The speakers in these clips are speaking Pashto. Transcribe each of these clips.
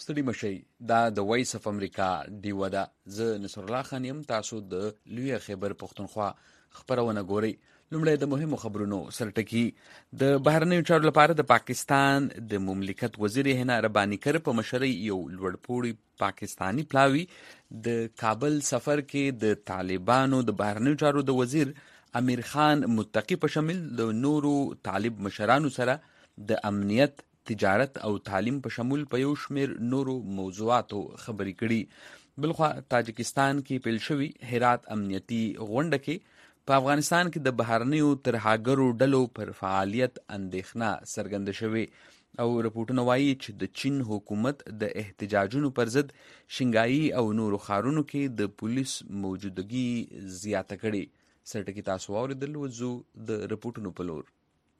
ستړي مشئ، دا د وایس اف امریکا ډیوه ده. زه نصر الله خان یم. تاسو د لوی خیبر پښتونخوا خبرونه ګورئ. لومړی د مهمو خبرونو سرټکی. د بهرنیو چارو لپاره د پاکستان د مملکت وزیر هنا رباني کر په مشرۍ یو لوړپوړی پاکستانی پلاوی د کابل سفر کې د طالبانو د بهرنیو چارو د وزیر امیر خان متقی په شامل د نورو طالب مشرانو سره د امنیت، تجارت او تعلیم په شمول په یو شمیر نورو موضوعاتو خبرې کړي. بلخوا تاجکستان کې پیل شوی هرات امنیتي غونډه کې په افغانستان کې د بهرنیو ترهګرو ډلو پر فعالیت اندېښنه څرګنده شوې او رپورټونه وایي چې د چین حکومت د احتجاجونو پر ضد شنګایي او نورو ښارونو کې د پولیس موجودګي زیاته کړې. سرټکی تاسو واورېدل. وځو د رپورټونو په لور.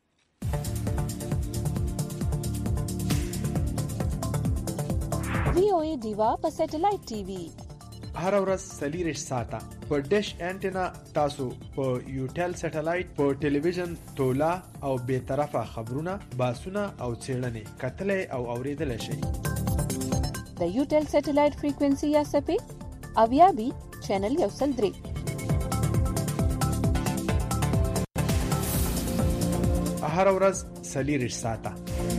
وی او ای ډیوا په سټلایټ ټي وي هر ورځ 40 ساعته په ډیش انټینا تاسو په یوټل سټلایټ په ټلویزیون تولا او به طرفه خبرونه، باسونه او څېړنې کتلې او اوریدل شي. د یوټل سټلایټ فریکوئنسي یا سپې او یا بي چینل 103 هر ورځ 40 ساعته.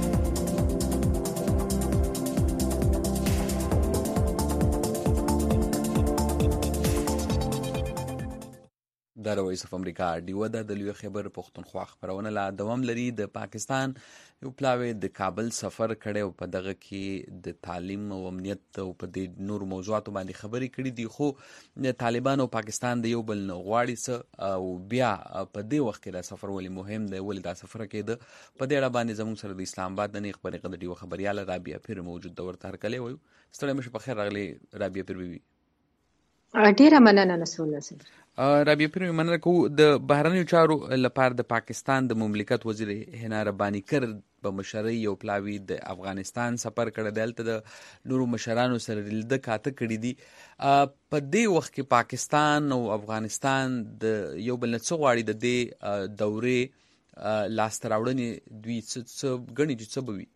دا د وایس اف امریکا ډیوه ده. د لوی خیبر پښتونخوا خبرونه لا دوام لري. د پاکستان یو پلاوی د کابل سفر کړی او په دغه کې د تعلیم او امنیت او په دې نور موضوعاتو باندې خبرې کړي دي. خو د طالبان او پاکستان د یو بل نه غواړي څه او بیا په دې وخت کې دا سفر ولې مهم دی، ولې دا سفر کېده. په دې اړه باندې زموږ سره د اسلام آباد د نیغ برقه د ډیوه خبریاله رابعه پیر موجود ده. ورته هرکلی وایو. ستړی مشه په خیر راغلی رابعه پیر بیبي. ډیره مننه نصر الله صاحب. رابعه پیر مننه کوو. د بهرنیو چارو لپاره د پاکستان د مملکت وزیر هنا رباني کر په مشرۍ یو پلاوی د افغانستان سفر کړی دی. هلته د نورو مشرانو سره لیده کاته کړي دي. په دې وخت کې پاکستان او افغانستان د یو بل نه څه غواړي؟ د دې دورې لاسته راوړنې دوی څه ګڼي چې څه به وي؟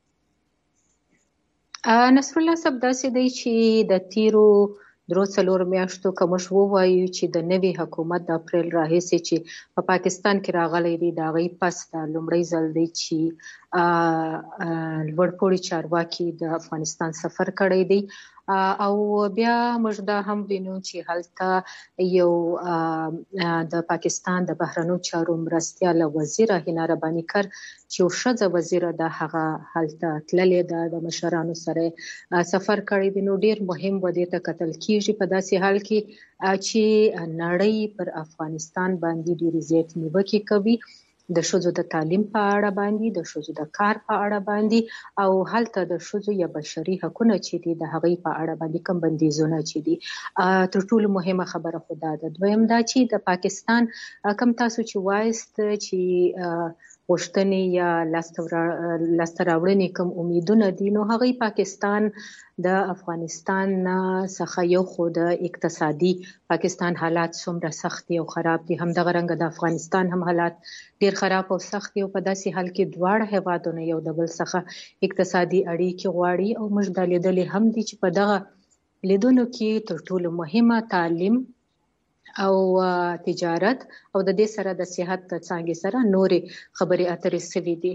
نصر الله صاحب داسې دی چې د تیرو 3-4 میاشتو که موږ ووایو چې د نوي حکومت د اپریل راهیسې چې په پاکستان کې راغلی دی، د هغې پس دا لومړی ځل دی چې لوړپوړي چارواکي د افغانستان سفر کړی دی. او بیا موږ دا هم وینو چې هلته یو د پاکستان د بهرنیو چارو مرستیاله وزیر هنا رباني کر چې یو ښځه وزیره ده، هغه هلته تللې ده، د مشرانو سره سفر کړی دی. نو ډیر مهم و دې ته کتل کیږي په داسې حال کې چې نړۍ پر افغانستان باندې ډېرې زیات نیوکې کوي د ښځو د تعلیم په اړه باندې، د ښځو د کار په اړه باندې، او هلته د ښځو یا بشري حقونه چې دي د هغې په اړه باندې کوم بندیزونه چې دي. تر ټولو مهمه خبره خو دا ده. دویم دا چې د پاکستان کوم تاسو چې وایست چې غوښتنې یا لاسته راوړنې کوم امیدونه دي، نو هغې پاکستان د افغانستان څخه یو خو د اقتصادي پاکستان حالات څومره سخت دي او خراب دي، همدغه رنګه د افغانستان هم حالات ډیر خراب او سخت دي، او په داسې حال کې دواړه هیوادونه یو د بل څخه اقتصادي اړیکې غواړي. او موږ دا لیدلې هم دي چې په دغه لیدونو کې تر ټولو مهمه تعلیم او تجارت او د دې سره د صحت د څانګې سره نورې خبرې اترې سوي دي.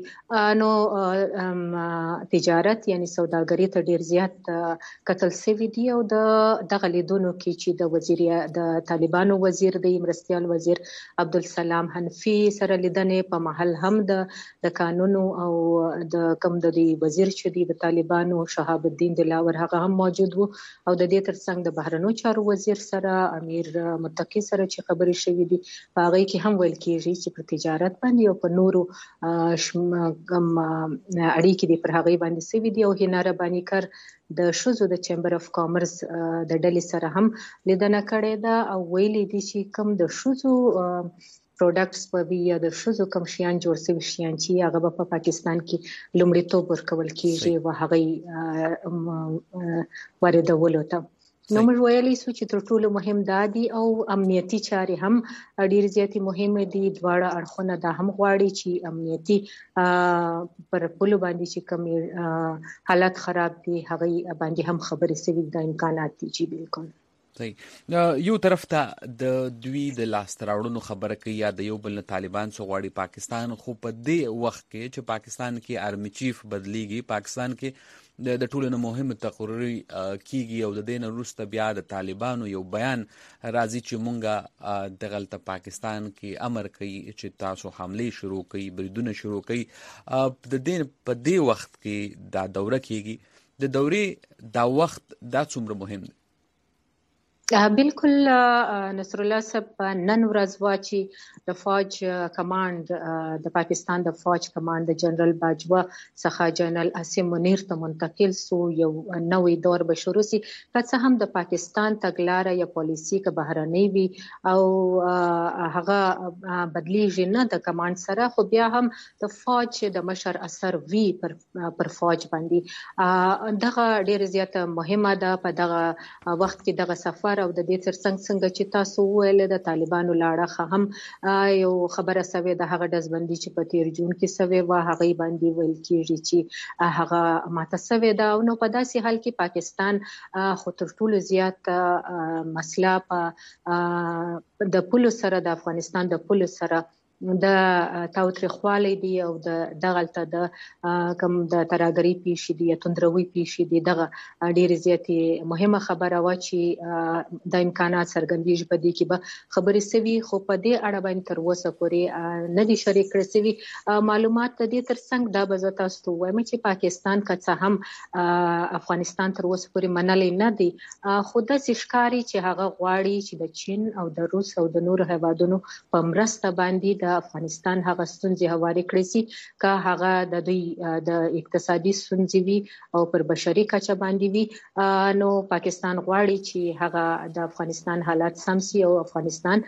نو تجارت یعنی سوداګري ته ډیر زیات کتل سوي دي. او دغه لیدونو کې چې د طالبانو وزیر دی، مرستیال وزیر عبدالسلام حنفي سره لیدنې په محل هم د قانونو او د کوم د وزیر چې دی د طالبانو شهاب الدین دلاور هغه هم موجود وو. او د دې ترڅنګ د بهرنیو چارو وزیر سره امیر متقی سره چې خبرې شوې دي، په هغې کې هم ویل کېږي چې پر تجارت باندې او په نورو اړیکې دي پر هغې باندې سوي دي. او هنا رباني کر د ښځو د چیمبر اف کامرس د ډلې سره هم لیدنه کړې ده او ویلي دي چې کوم د ښځو پروډکټس به وي یا د ښځو کوم شیان جوړ شوي شیان چې هغه به په پاکستان کې لومړیتوب ورکول کېږي و هغې واردولو ته. نو موږ ویلی سو چې تر ټولو مهم دا دي او امنیتي چارې هم ډېر زیاتې مهمه دي. دواړه اړخونه دا هم غواړي چې امنیتي پر پولو باندې چې کوم حالات خراب دي هغه باندې هم خبرې سوي د امکانات دي. چې بالکل صحیح. یو طرف ته د دوی د لاسته راوړنو خبره کوي یا د یو بل نه طالبان څو غواړي پاکستان، خو په دې وخت کې چې پاکستان کې آرمي چیف بدلیږي، پاکستان کې د ټولو نه مهم تقرری کیږي او د دې نه وروسته بیا د طالبانو یو بیان راځي چې مونږه دغلته پاکستان کې امر کوي چې تاسو حملې شروع کوي، بریدونه شروع کوي. د دې په دې وخت کې دا دوره کیږي، د دورې دا وخت دا څومره مهم دی؟ بالکل نصر الله صاحب نن ورځ وا چې د فوج کمانډ د پاکستان د فوج کمانډ د جنرال باجوا څخه جنرال عاصم منیر ته منتقل سو. یو نوې دور به شروع سي، که څه هم د پاکستان تګلاره یا پالیسي که بهرنۍ وي او هغه بدلیږي نه د کمانډ سره، خو بیا هم د فوج د مشر اثر وی پر فوج باندې. دغه ډېر زیاته مهمه ده په دغه وخت کې دغه سفر او د دې ترڅنګ څنګه چې تاسو ویل د طالبانو لاړه هم یو خبره سوي د هغه دزبندي چې په 13 جون کې سوي و هغه باندې ویل کیږي چې هغه ماته سوي دا. نو په داسې حال کې پاکستان خو تر ټولو زیات مسله په د پولو سره د افغانستان د پولو سره د تاوتریخوالی دی او د دغلته د کوم د تراګری پیښې دي یا توندروي پیښې دي. دغه ډېر زیاتې مهمه خبره و چې د امکانات څرګندېږي په دې کې به خبرې سوي، خو په دې اړه باندې تر اوسه پورې نه دي شریک کړی سوي معلومات. د دې ترڅنګ دا به زه تاسو ته وایم چې پاکستان که څه هم افغانستان تر اوسه پورې منلی نه دی، خو داسې ښکاري چې هغه غواړي چې د چین او د روس او د نورو هیوادونو په مرسته باندې د افغانستان هغه ستونزې هوارې کړې سي، که هغه د دوی د اقتصادي ستونزې وي او پر بشري کچه باندې وي. نو پاکستان غواړي چې هغه د افغانستان حالات سم سي او افغانستان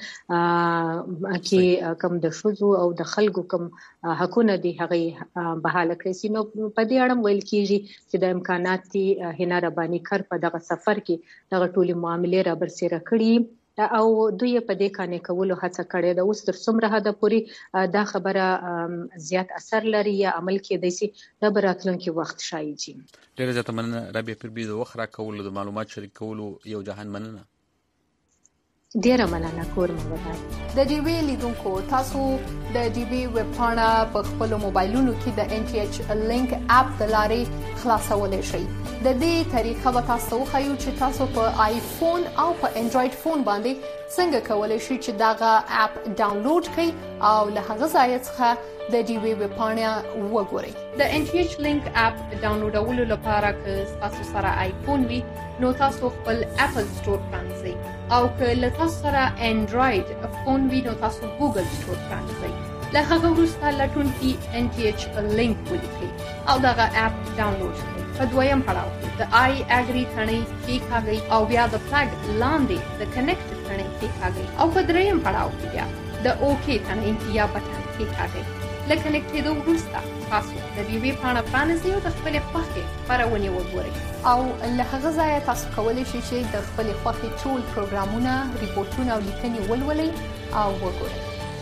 کې کم د ښځو او د خلکو کم حقونه دي هغه بحاله کړی سي. نو په دې اړه ویل کیږي چې د امکاناتي هنا رباني کار په دغه سفر کې دغه ټولي معاملې را برسېره کړي او دوی په دې کانې کولو هڅه کړې ده. اوس تر څومره حده پورې دا خبره زیات اثر لري یا عمل کېدای سي دا به راتلونکي وخت ښایي. ډېره زیاته مننه رابعه پیربي د وخت راکولو د معلومات شریک کولو یو جهان مننه. ډیره مننه کور مو ودان. د ډي وی لیدونکو تاسو د ډي وی ویب پاڼه په خپل موبایلونو کې د ان ټي ایچ لینک اپ د لارې خلاصولای شئ. د دې طریقه به تاسو خو چې تاسو په آیفون او په انډراید فون باندې څنګه کولای شئ چې داغه اپ ډاونلوډ کړئ او له هغه ځای څخه د ډي وی ویب پاڼه وګورئ. د ان ټي ایچ لینک اپ ډاونلوډولو لپاره که تاسو سره آیفون وي نو تاسو خپل اپل سٹور پرانځئ او که له تاسو سره انډراید فون وي نو تاسو ګوګل سٹور پرانځئ. له هغه وروسته لټون کې ان ټي ایچ لینک ولیکئ او دغه اپ ډاونلوډ کړئ. په دویم پړاو کې د آی اګری ثنې کېکاږئ او بیا د فلګ لاندې د کنیکټ ثنې کېکاږئ او په دریم پړاو کې بیا د اوکی ثنې یا بټن کېکاږئ. له کنیکټ کېدو وروسته تاسو د ډي وی پاڼه پرانیزئ او د خپلې خوښې خپرونې وګورئ او له هغه ځایه تاسو کولی شئ چې د خپلې خوښې ټول پروګرامونه، ریپورټونه او لیکنې ولولئ او وګورئ.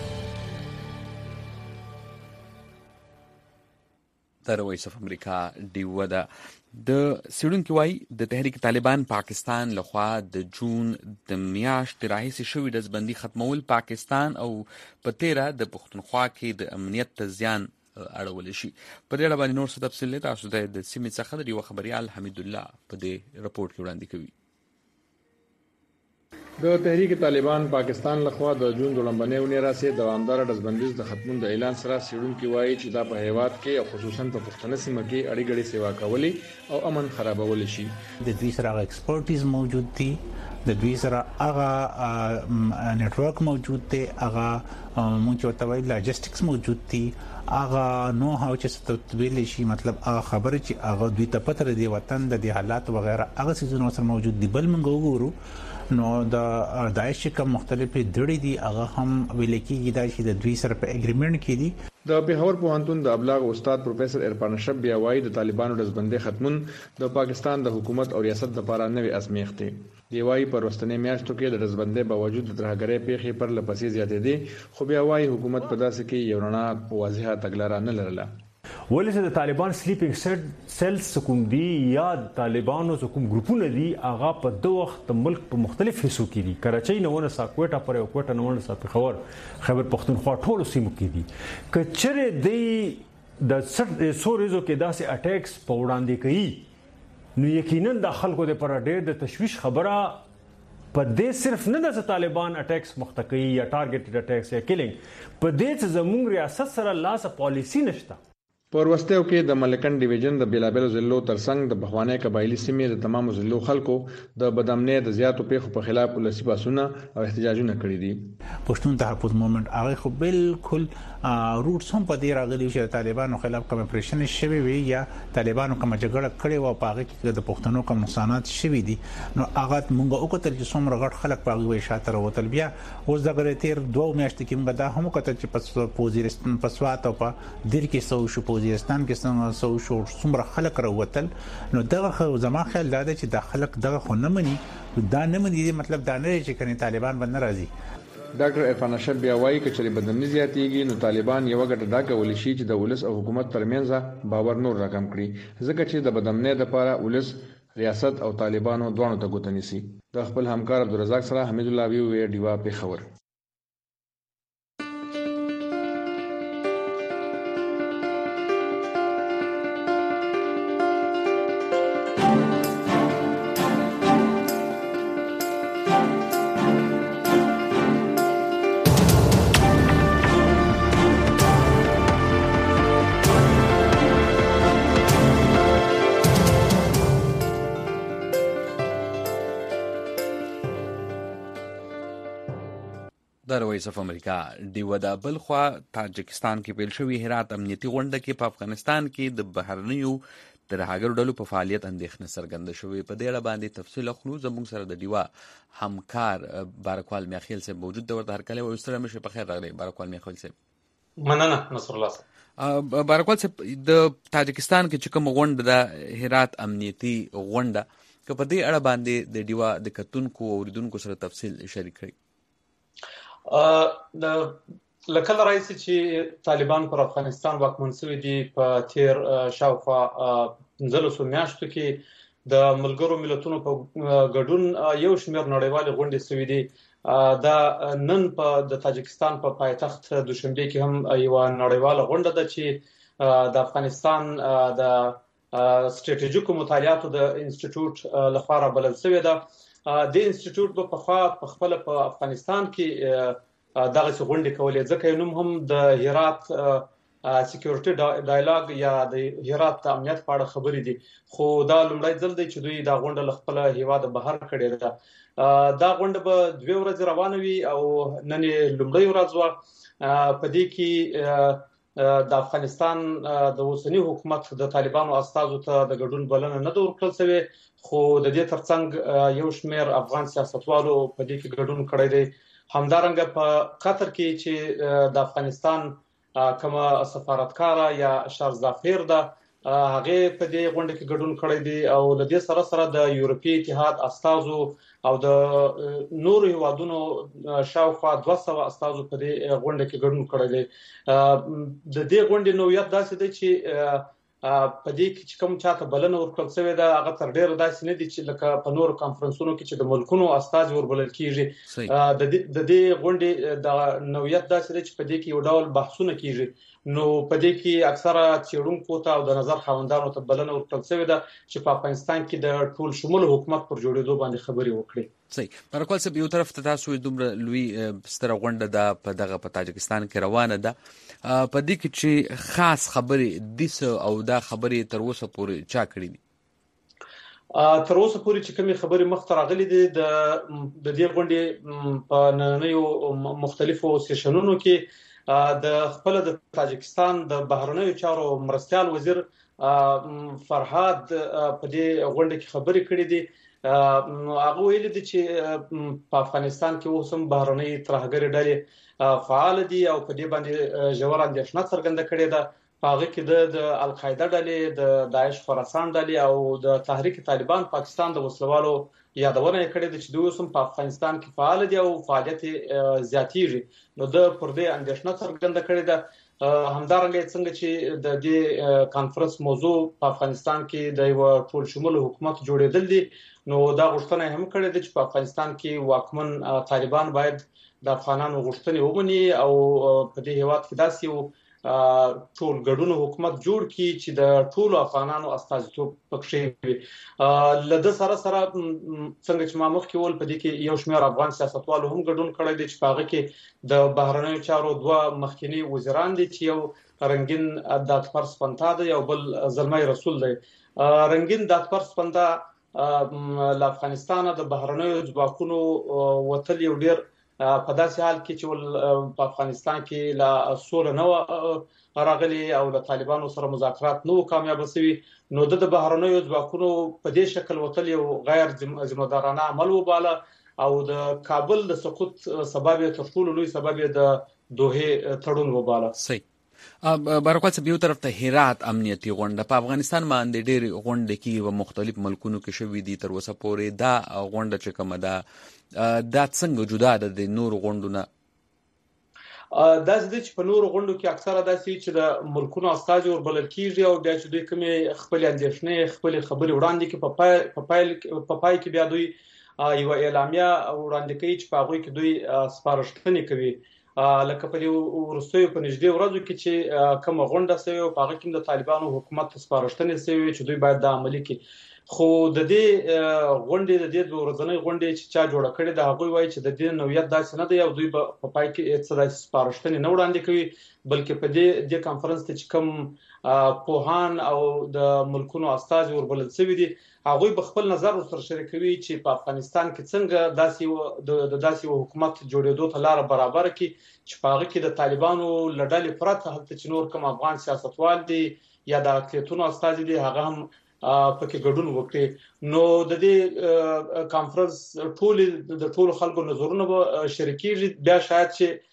د وایس اف امریکا ډیوه ده. د سیډونکو وای د تحریک طالبان پاکستان لخوا د جون د میاشتې راهیسې شوې ډزبندي ختمول پاکستان او په تیره د پښتونخوا کې د امنیت ته زیان اړول شي. په دې اړه باندې نور څه تفصیل تاسو ته د سیمې څخه د یو خبريال حمید الله په دې رپورت کې وړاندې کوي. د تحریک طالبان پاکستان لخوا د جون د لومبنۍ ونې راځي دوامدار ډزبندیز د ختمون د اعلان سره سیډونکو وایي چې دا په هیواد کې او خصوصا په پښتنه سیمه کې اړیګړې سیوا کولې او امن خرابول شي. د دوی سره ایکسپرټیز موجود دي، د دوی سره هغه نتورک موجود دی، هغه مونږ ته وایي لاجستیکس موجود دي، هغه نو هاو چې تطبیق شي، مطلب هغه خبره چې هغه دوی ته پته دی وطن د حالات وغیرہ هغه سيزونه سره موجود دي. بل موږ وګورو نو د داعش کوم مختلفې ډړې دي هغه هم ویل کېږي دا چې د دوی سره په اګریمنت کې دي. د پیښور پوهنتون د ابلاغ استاد پروفیسور عرفان اشرف بیا وایي د طالبانو ډزبندۍ ختمون د پاکستان د حکومت او ریاست لپاره نوې ازمېښت دی. دی وایي پر وروستنۍ میاشتو کې د ډزبندۍ باوجود د ترهګرۍ پیښې پر لپسې زیاتې دي، خو بیا وایي حکومت په داسې کې یو رڼا واضحه تګلاره نه لرله. ولې چې د طالبان سلیپینګ سیلز کوم دي یا طالبانو کوم ګروپونه دي هغه په دوه وخت ملک په مختلف حصو کې دي، کراچۍ نه ونه ساکوټا پر یو کوټه نه ونه پیښور خیبر پختونخوا ټولو سیمو کې دي. کچره دی د سوريزو کې داسې اٹیکس په وړاندې کوي نو یقینا د خلکو د پر ډېر د تشویش خبره په دې صرف نه د طالبان اٹیکس مختقي یا ټارګټډ اٹیکس یا کیلینګ په دې چې زموږ ریاست سره لاس پالیسی نشته. په وروستیو کې د ملکن ډیویژن د بیلابیلو ضلعو ترڅنګ د بخوانی قبایلی سیمې د تمامو ضلعو خلکو د بدامنۍ د زیاتو پیښو په خلاف ولسی باسونه او احتجاجونه کړي دي. پښتون تحفظ موومېنټ هغه خو بالکل روټس هم په دې راغلي چې طالبانو خلاف کوم اپریشن شوی وي یا طالبانو کوم جګړه کړې و په هغه کې د پښتنو کوم نقصانات شوي دي، نو هغه مونږ وکړل چې څومره غټ خلک په هغه شاته راوتل. بیا اوس د غریتیر 2 میاشتې کې موږ دا هم وکړل چې په وزیرستان په سوات او په دیر کې سو شو وزیرستان کې څومره خلک راوتل. نو دغه زما خیال دا دی چې د خلک دغه خو نه مني، دا نه مني مطلب دا نه چې کني طالبان باندې راځي. ډاکټر عرفان اشرف بیا وایي چې بدامنۍ زیاتېږي نو طالبان یو ګټه دا کولی شي چې د ولس او حکومت ترمنځ باور نور راکم کړي، ځکه چې د بدامنۍ لپاره ولس ریاست او طالبانو دوه ته ګوته نیسي. د خپل همکار عبدالرزاق سره حمید الله وی ډیوا پیښور. د وایس اف امریکا دیو د بل خوا تاجکستان کې پیل شوی هرات امنیتي غونډه کې په افغانستان کې د بهرنیو ترهګرو ډلو په فعالیت اندېښنه څرګنده شوې. په دې اړه باندې تفصیل اخلو. زموږ سره د دیوا همکار بارکوال میاخیل صاحب موجود دی. ورته هرکلی وایو. ستړی مشه په خیر راغلی بارکوال میاخیل صاحب. مننه نصر الله صاحب. بارکوال صاحب د تاجکستان کې چې کوم غونډه د هرات امنیتي غونډه که په دې اړه باندې د دیوا د کتونکو او اوریدونکو سره تفصیل شریک کړئ. د لکه راځي چې طالبان پر افغانستان واکمن شوي دي په تیر شاوخوا 15 میاشتو کې د ملګرو ملتونو په ګډون یو شمېر نړیوالې غونډې شوي دي. دا نن په د تاجکستان په پایتخت دوشنبه کې هم یو نړیواله غونډه ده چې د افغانستان د ستراتیژیکو مطالعاتو د انسټیټیوټ لخوا بلل شوې ده. د انسټیټیوټ په خپل په افغانستان کې دغه غونډې کولې، ځکه نوم هم د هرات سکیورټي ډایلاګ یا د هرات امنیت په اړه خبرې دي، خو دا لومړی ځل دی چې دوی دا غونډه له خپل هیواد بهر کړې ده. دا غونډه به 2 ورځې روانه وي او نن لومړی ورځ و. په دې کې د افغانستان د اوسنی حکومت د طالبانو استازو ته د ګډون بلنه نه ده ورکړل شوې، خو د دې ترڅنګ یو شمېر افغان سیاستوالو په دې کې ګډون کړی دی. همدارنګه په قطر کې چې د افغانستان کومه سفارتکاره یا شارزافیر ده هغه په دې غونډه کې ګډون کړی دی او له دې سره سره د یورپی اتحاد استازو او د نورو هیوادونو شاوخوا 200 استازو په دې غونډه کې ګډون کړی دی. د دې غونډې نوعیت داسې دی چې په دې کې چې کوم چاته بلنه ورکړل شوې ده هغه تر ډیره داسې نه دي چې لکه په نورو کانفرنسونو کې چې د ملکونو استازي وربلل کیږي. د دې غونډې د نوعیت داسې دی چې په دې کې یو ډول بحثونه کیږي، نو په دې کې اکثره څېړونکو ته او د نظر خاوندانو ته بلنه ورکړل شوې ده چې په افغانستان کې د ټول شمول حکومت پر جوړېدو باندې خبرې وکړي. صحیح. بارکوال صاحب، یو طرف ته تاسو دومره لوی ستره غونډه ده په دغه په تاجکستان کې روانه ده، په دې کې چې خاص خبرې دیسه او دا خبرې تر اوسه پورې چا کړې دي؟ تر اوسه پورې چې کومې خبرې مخته راغلي دي د دې غونډې په نننیو مختلفو سیشنونو کې د خپل د تاجکستان د بهرنیو چارو مرستیال وزیر فرهاد په دې غونډه کې خبرې کړې دي. هغه ویل دي چې په افغانستان کې اوس هم بهرنۍ ترهګري ډلې فعال دي او په دې باندې ژور اندېښنه څرګنده کړې ده. هغه کې د القاعده ډلې، د داعش خراسان ډلې او د تحریک طالبان پاکستان د وسلوالو یادونه کړې ده چې دوی اوس هم په افغانستان کې فعال دي او فعالیت زیاتېږي. نو د پر دې اندېښنه څرګنده کړې ده. همدارنګه څنګه چې د دې کانفرنس موضوع په افغانستان کې د یو ټول شموله حکومت جوړېدل دي، نو دا غوښتنه هم کړې ده چې په افغانستان کې واکمن طالبان باید د افغانانو غوښتنې ومني او په دې هیواد کې داسې یو ټول ګډون حکومت جوړ کی چې د ټولو افغانانو استازیتوب پکې وي. لده سره څنګه چې ما مخکې ول په دې کې یو شمېر افغان سیاستوالو هم ګډون کړی دی چې په هغه کې د بهرنیو چارو دوه مخکنی وزیران دي چې یو رنگین داتپرس پنتا دی او بل زلمي رسول دی. رنگین داتپرس پنتا له افغانستان د بهرنیو ځواکونو وتل یو ډیر په داسې حال کې چې په افغانستان کې لا سوله نه راغلي او د طالبانو سره مذاکرات نو کامیاب شوي، نو د بهرنیو ځواکونو په دې شکل وتل یو غیر ذمہدارانه عمل وباله او د کابل د سقوط سبب تر ټولو لوی سبب د دوحه تړون وباله. صحیح. برکات صاحب، یو طرف ته هرات امنیتي غونډه په افغانستان باندې ډېر غونډې کې و مختلف ملکونو کې شوې دي تر اوسه پورې. دا غونډه چې کومه ده دا څنګه جدا ده د نور غونډو نه؟ دا چې په نور غونډو کې اکثره داسې چې د ملکونو استازي وربلل کیږي او بیا چې دوی کومې خپل اندېښنې خپل خبرې وړاندې کې په پای کې بیا دوی یو اعلامیه وړاندې کوي چې په هغه کې دوی سپارښتنې کوي. لکه په ورستیو په نږدې ورځو کې چې کوم غونډه شوی او په هغه کې د طالبانو حکومت سپارښتنې شوی چې دوی باید د عملي کې خو د دې غونډې د دې ورځنۍ غونډې چې چا جوړ کړي د هغه وایي چې د دې نوعیت داسې نه دی او دوی په پای کې څه داسې سپارښتنې نه وړاندې کوي، بلکې په دې کانفرنس ته چې کوم پوهان او د ملکونو استازي وربلل شوي دي هغه به خپل نظر سره شریکوي چې په افغانستان کې څنګه داسې حکومت جوړېدو ته لار برابر کړي چې په هغه کې د طالبانو لړل پرته هلته چې نور کوم افغان سیاستوال دي یا د اقلیتونو استازي دي هغه هم پکې ګډون وکړي. نو د دې کانفرنس ټول خلکو نظرونه به شریکېږي. بیا شاید چې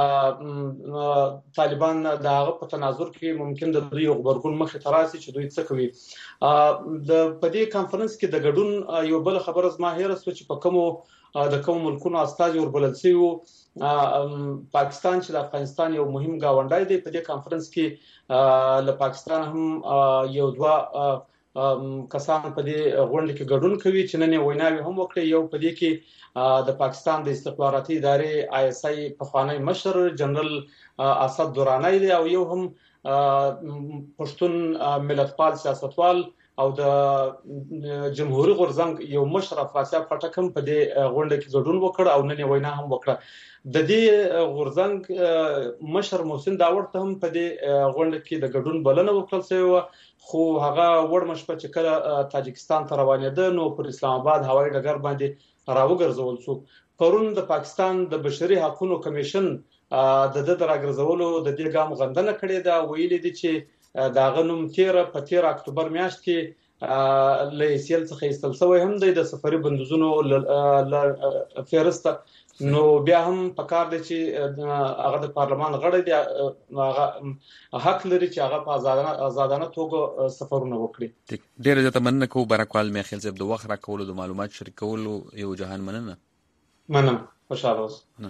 طالبان د هغه په تناظر کې ممکن د دوی غبرګون مخې ته راسي چې دوی څه کوي. په دې کانفرنس کې د ګډون یو بل خبره زما هیره سو چې په کوم ملکونو استازي وربلل شوي وو. پاکستان چې د افغانستان یو مهم گاونډی دی، په دې کانفرنس کې له پاکستان هم یو دوه کسان په دې غونډه کې ګډون کوي چې نن ویناوي هم وکړي. یو په دې کې د پاکستان د استخباراتي ادارې ISI پخوانی مشر جنرال اسد درانی دی او یو هم پښتون ملتپال سیاستوال او د جمهوریت غورځنګ یو مشر افراسیاب خټک هم په دې غونډه کې ګډون وکړ او نن وینا هم وکړه. د دې غورځنګ مشر محسن داوړ ته هم په دې غونډه کې د ګډون بلنه وکړل شوې، خو هغه وړمش په چې کله تاجکستان ته روانېده نو پر اسلام آباد هوایي ډګر باندې راوګرځول شو. پرون د پاکستان د بشري حقوقو کمیشن د راګرځولو د دې ګام غندنه کړې ده. ویلي دي چې دا غنوم 13 اکتوبر میاشت کې له سیل څخه ایستل شوی هم دی د سفري بندوزونو فهرست. نو بیا هم پکار دی چې هغه د پارلمان غړی دی، هغه حق لري چې هغه په آزادانه توګه سفرونه وکړي. ډیره زیاته مننه کوم برکوال میخیل صاحب د وخت راکولو د معلومات شریکولو یو جهان مننه. خوشاله اوسئ.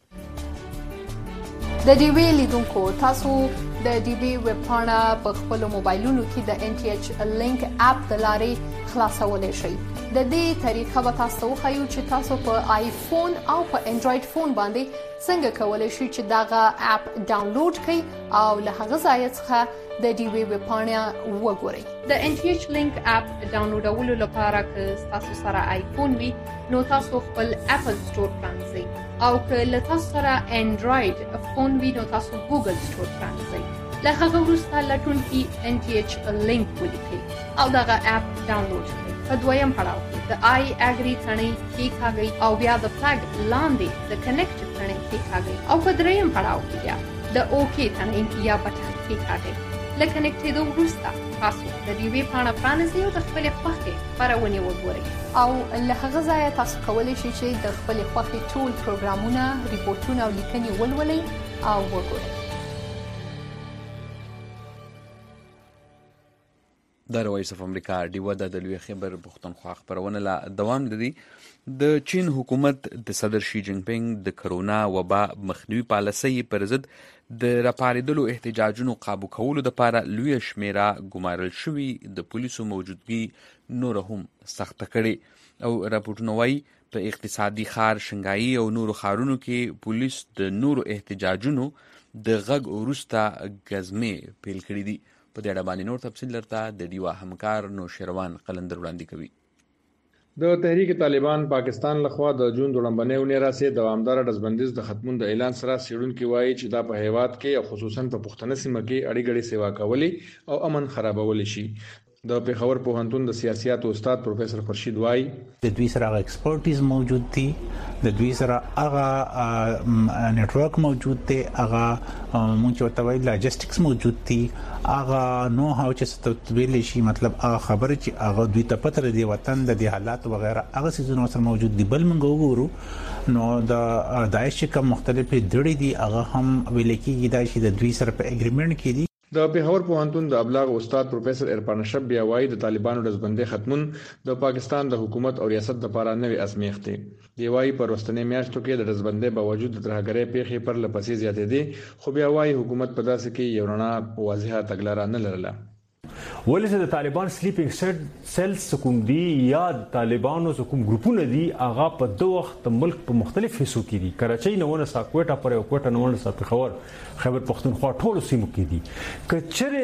د ډي وی لیدونکو تاسو د ډي وی ویب پاڼه په خپل موبایلونو کې د NTH لینک اپ د لارې خلاصولای شئ. د دې طریقه به تاسو وښیو چې تاسو په آیفون او په انډراید فون باندې څنګه کولای شئ چې دغه اپ ډاونلوډ کړئ او له هغه ځای څخه د ډي وی ویب پاڼه وګورئ. د NTH لینک اپ ډاونلوډولو لپاره که تاسو سره آیفون وي نو تاسو خپل اپل سٹور پرانځئ او که له تاسو سره انډراید فون وي نو تاسو ګوګل سٹور پرانځئ. له هغه وروسته لټون کې NTH لینک ولیکئ او دغه اپ ډاونلوډ کړئ. په دویم پړاو کې د آی اګری ثنې کېکاږئ او بیا د فلګ لاندې د کنیکټ ثنې کېکاږئ او په دریم پړاو کې بیا د اوکی ثنې یا بټن کېکاږئ. له کنیکټېدو وروسته تاسو د دې ویب پاڼه پرانیزئ او د خپلې خوښې خپرونې وګورئ او له هغه ځایه تاسو کولی شئ چې د خپلې خوښې ټول پروګرامونه، ریپورټونه او لیکنې ولولئ او وګورئ. د وایس اف امریکا ډیوه د لوی خیبر پښتونخوا خبرونه لا دوام لري. د چین حکومت د صدر شي جین پینګ د کرونا وبا مخنیوي پالیسۍ پر ضد د راپاریدلو احتجاجونو قابو کولو لپاره لوی شمیره ګمارل شوي د پولیسو موجودګي نور هم سخت کړي او راپورټونه وايي په اقتصادي ښار شنګایي او نورو ښارونو کې پولیس د نورو احتجاجونو د غږ وروسته ګزمې پیل کړي دي. په دې اړه باندې نور تفصیل درته د ډیوا همکار نوشیروان قلندر وړاندې کوي. د تحریک طالبان پاکستان لخوا د جون د لومړنۍ اونۍ راځي دوامدار ډزبندیز د ختمون د اعلان سره سیډونکو وایي چې دا په هیواد کې او خصوصا په پښتنه سیمه کې اړیګړې سیوا کولی او امن خرابول شي. د پیښور پوهنتون د سیاسياتو استاد پروفیسور خورشید وای د دوی سره ایکسپرټیز موجود دي، د دوی سره هغه نتورک موجود دی، هغه مونږ ته وایي لاجستیکس موجود دي، هغه نو هاو چې تطبیل شي، مطلب هغه خبره چې هغه دوی ته پته دی وطن د دې حالات وغیرہ هغه سيزونه سره موجود دي. بل موږ وګورو نو د داعش کوم مختلفې ډړې دي هغه هم ویل کېږي دا چې د دوی سره په اګریمنت کې دي. د پیښور پوهنتون د ابلاغ استاد پروفیسور عرفان شب بیا وایي د طالبانو ډزبندۍ ختمون د پاکستان د حکومت او ریاست لپاره نوې ازمېښت دی. دی وایي پر وروستنۍ میاشتو کې د ډزبندۍ باوجود د ترهګرۍ پیښې پر لپسې زیاتې دي، خو بیا وایي حکومت په داسې کې یو رڼا واضحه تګلاره نه لرله. ولې د طالبان سلیپینګ سیلز کوم دي یا طالبانو کوم ګروپونه دي هغه په دوه وخت ملک په مختلف حصو کې دي. کراچۍ نوونه ساکوټا پر یو کوټه نوونه سپیخور خیبر پښتونخوا ټول سیمو کې دي. کچره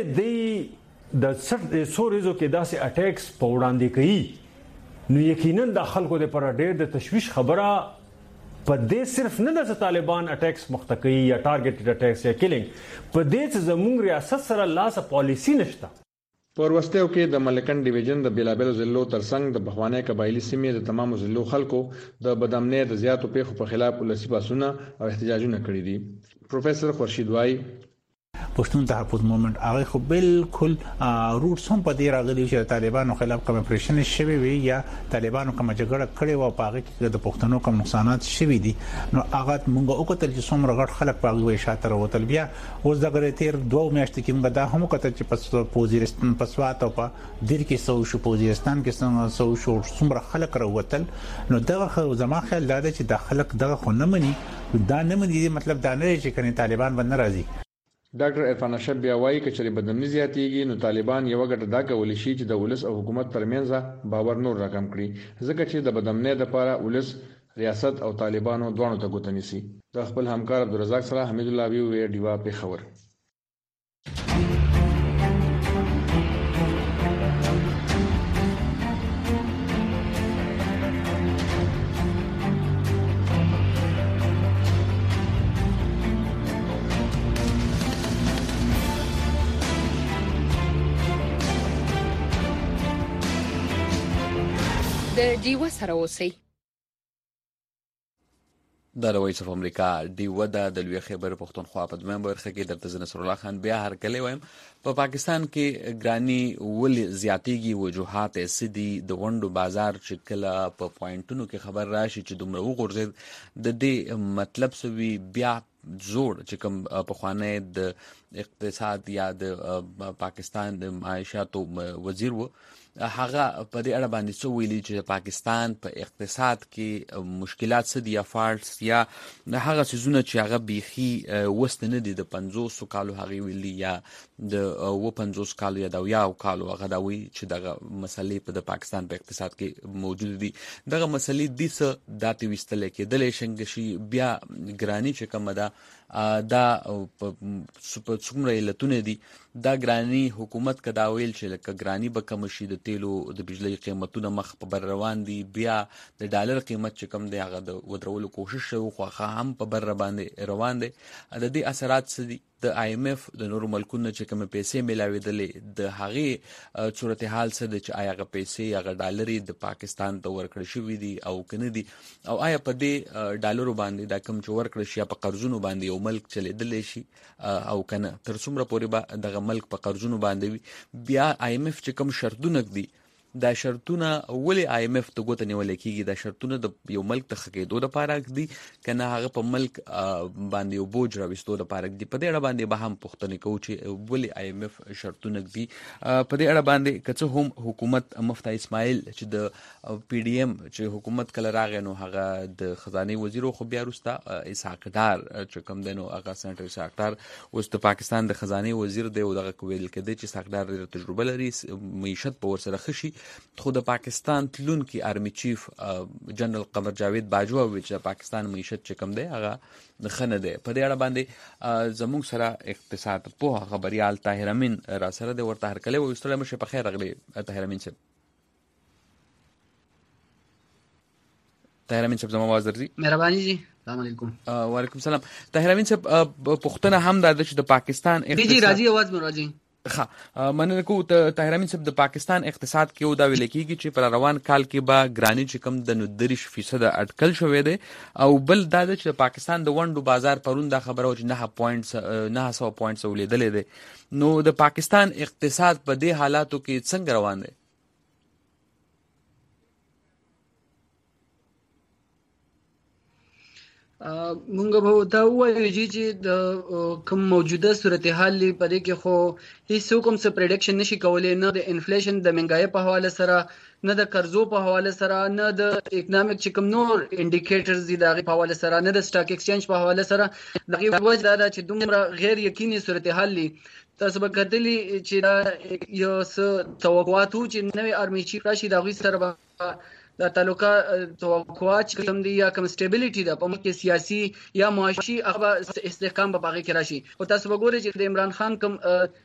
دی د سوريزو کې داسې اٹیکس په وړاندې کوي نو یقینا د خلکو لپاره ډېر د تشویش خبره په دې صرف نه د طالبان اٹیکس مختقي یا ټارګټډ اٹیکس یا کیلینګ په دې زموږ ریاست سره لاس پالیسی نشته. په ورستیو کې د ملکن ډیویژن د بیلابل ضلعو ترڅنګ د بخوانی قبایلی سیمې د تمامو ضلعو خلکو د بدامنۍ د زیاتو پیښو په خلاف ولسی پاسونه او احتجاجونه کړي دي. پروفیسور خورشید وای پښتون تحفظ موومېنټ هغه خو بالکل روټس هم په دې راغلي چې طالبانو خلاف کوم اپریشن شوی وي یا طالبانو کوم جګړه کړې و په هغه کې د پښتنو کوم نقصانات شوي دي نو هغه موږ وکړل چې څومره غټ خلک په هغه شاته وروتل. بیا اوس د غریتیر 2 میاشتې کې موږ دا هم وکړل چې په پوزیرستان په سوات او په دیر کې سو شو پوزیرستان کې سو شو څومره خلک راوتل. نو دغه زما خیال دا چې د خلک دغه خو نه مني، دا نه مني مطلب دا نه چې کني طالبان باندې راضي. ډاکټر عرفان شب بیا وایي چې بدامنۍ زیاتېږي نو طالبان یو ګټه دا کولی شي چې د ولس او حکومت ترمنځ باور نور راکم کړي، ځکه چې د بدامنۍ لپاره ولس، ریاست او طالبانو دوه ته ګوتنی سي. د خپل همکار عبدالرزاق سره حمید الله وی ډیوا پیښور. د ډیوه سره اوسئ. د وایس اف امریکا ډیوه د لوی خیبر پښتونخوا په دویم برخه کې درته نصر الله خان بیا هر کله وایم په پاکستان کې ګرانی ول زیاتېږي وجوهات سدي د وندو بازار چې کله په پوینټونو کې خبر راشي چې دومره وګورځي د دې مطلب سوي بیا زوړ چې کوم په خوانه د اقتصاد یا د پاکستان د معیشتو وزیر و هغه په دې اړه باندې څه ویلي چې پاکستان په اقتصاد کې مشکلات څه دي یا فالټس یا هغه سيزونه چې هغه بيخي وست نه دي د 500 کالو هغه ویلي یا د 50 کالو یا د 10 کالو هغه دا وی چې دغه مسلې په د پاکستان په اقتصاد کې موجود دي. دغه مسلې د څه داتې وستل کېدل شي بیا ګرانی چې کومه دا په څومره علتونه دي دا ګرانی حکومت کدا ویل چې لکه ګرانی به کم شي د تیلو د بجلی قیمتونه مخ په بر روان دي، بیا د ډالر قیمت چې کم دی هغه د ودرولو کوشش شوی خو هم په بر باندې روان دي. د دې اثرات څه دي؟ د IMF د نورو ملکونو چې کوم پیسې ملاویدلې د هغه صورتحال څه د چې آیا غ پیسې هغه ډالرې د پاکستان ته ورکړل شوې دي او کنه دي او آیا په دې ډالرو باندې دا کوم چې ورکړل شي په قرضونو باندې او ملک چلیدلی شي او کنه تر څومره پورې به دغه ملک په قرضونو باندې وي. بیا IMF چې کوم شرطونه دي دا شرطونه ولې IMF ته ګوته نیولې کېږي؟ دا شرطونه د یو ملک ته ښه کېدو دپاره دي که نه هغه په ملک باندې یو بوج راویستو دپاره دي؟ په دې اړه باندې به هم پوښتنې کوو چې ولې IMF شرطونه دي. په دې اړه باندې که څه هم حکومت مفتي اسماعیل چې د PDM چې حکومت کله راغی نو هغه د خزانې وزیر خو بیا وروسته اسحاق ډار چې کوم دی نو هغه سېنټر اسحاق ډار اوس د پاکستان د خزانې وزیر دی او دغه ویل کېدی چې اسحاق ډار ډېره تجربه لري، معیشت به ورسره ښه شي. خو د پاکستان تلونکي آرمي چیف جنرال قمر جاوید باجوه وی چې پاکستان معیشت چې کم دی هغه ښه نه دی. په دې اړه باندې زموږ سره اقتصاد پوه خبريال طاهر امین را سره دی، ورته هرکلی وایو. مشه په خیر راغلی طاهر امین صاحب. طاهر امین صاحب زما आवाज درځي؟ مهرباني جی، السلام علیکم. وعلیکم السلام. طاهر امین صاحب پوښتنه هم ده چې د پاکستان جی راځي आवाज مو راځي. مننه کوو. طاهر امین صاحب د پاکستان اقتصاد کې یو دا ویل کېږي چې پر روان کال کې به ګراني چې کم د 39% اټکل شوی دی، او بل دا ده چې پاکستان د ونډو بازار پرون دا خبره و چې 900 پوینټس ولیدلې دی. نو د پاکستان اقتصاد په دې حالاتو کې څنګه روان دی؟ مونږ به دا وایو چې د کوم موجوده صورتحال په دې کې خو هیڅ کوم څه پریډکشن نشي کولای، نه د انفلیشن د مهنګای په حواله سره، نه د قرضو په حواله سره، نه د اکونومیک چې کوم نور انډیکیټرز دي دغه په حواله سره، نه د سٹاک ایکسچینج په حواله سره. دغه وجه دا چې دومره غیر یقیني صورتحال دي. تاسو به کتلی چې دا یو څه توقعات چې نوې آرمي چیف راشي دغه سره دا تعلقات توقعات چې کوم دي یا کوم سټیبিলিټي ده په مکه سیاسي یا معاشي هغه استحکام به باغی کې راشي. او تاسو وګورئ چې د عمران خان کوم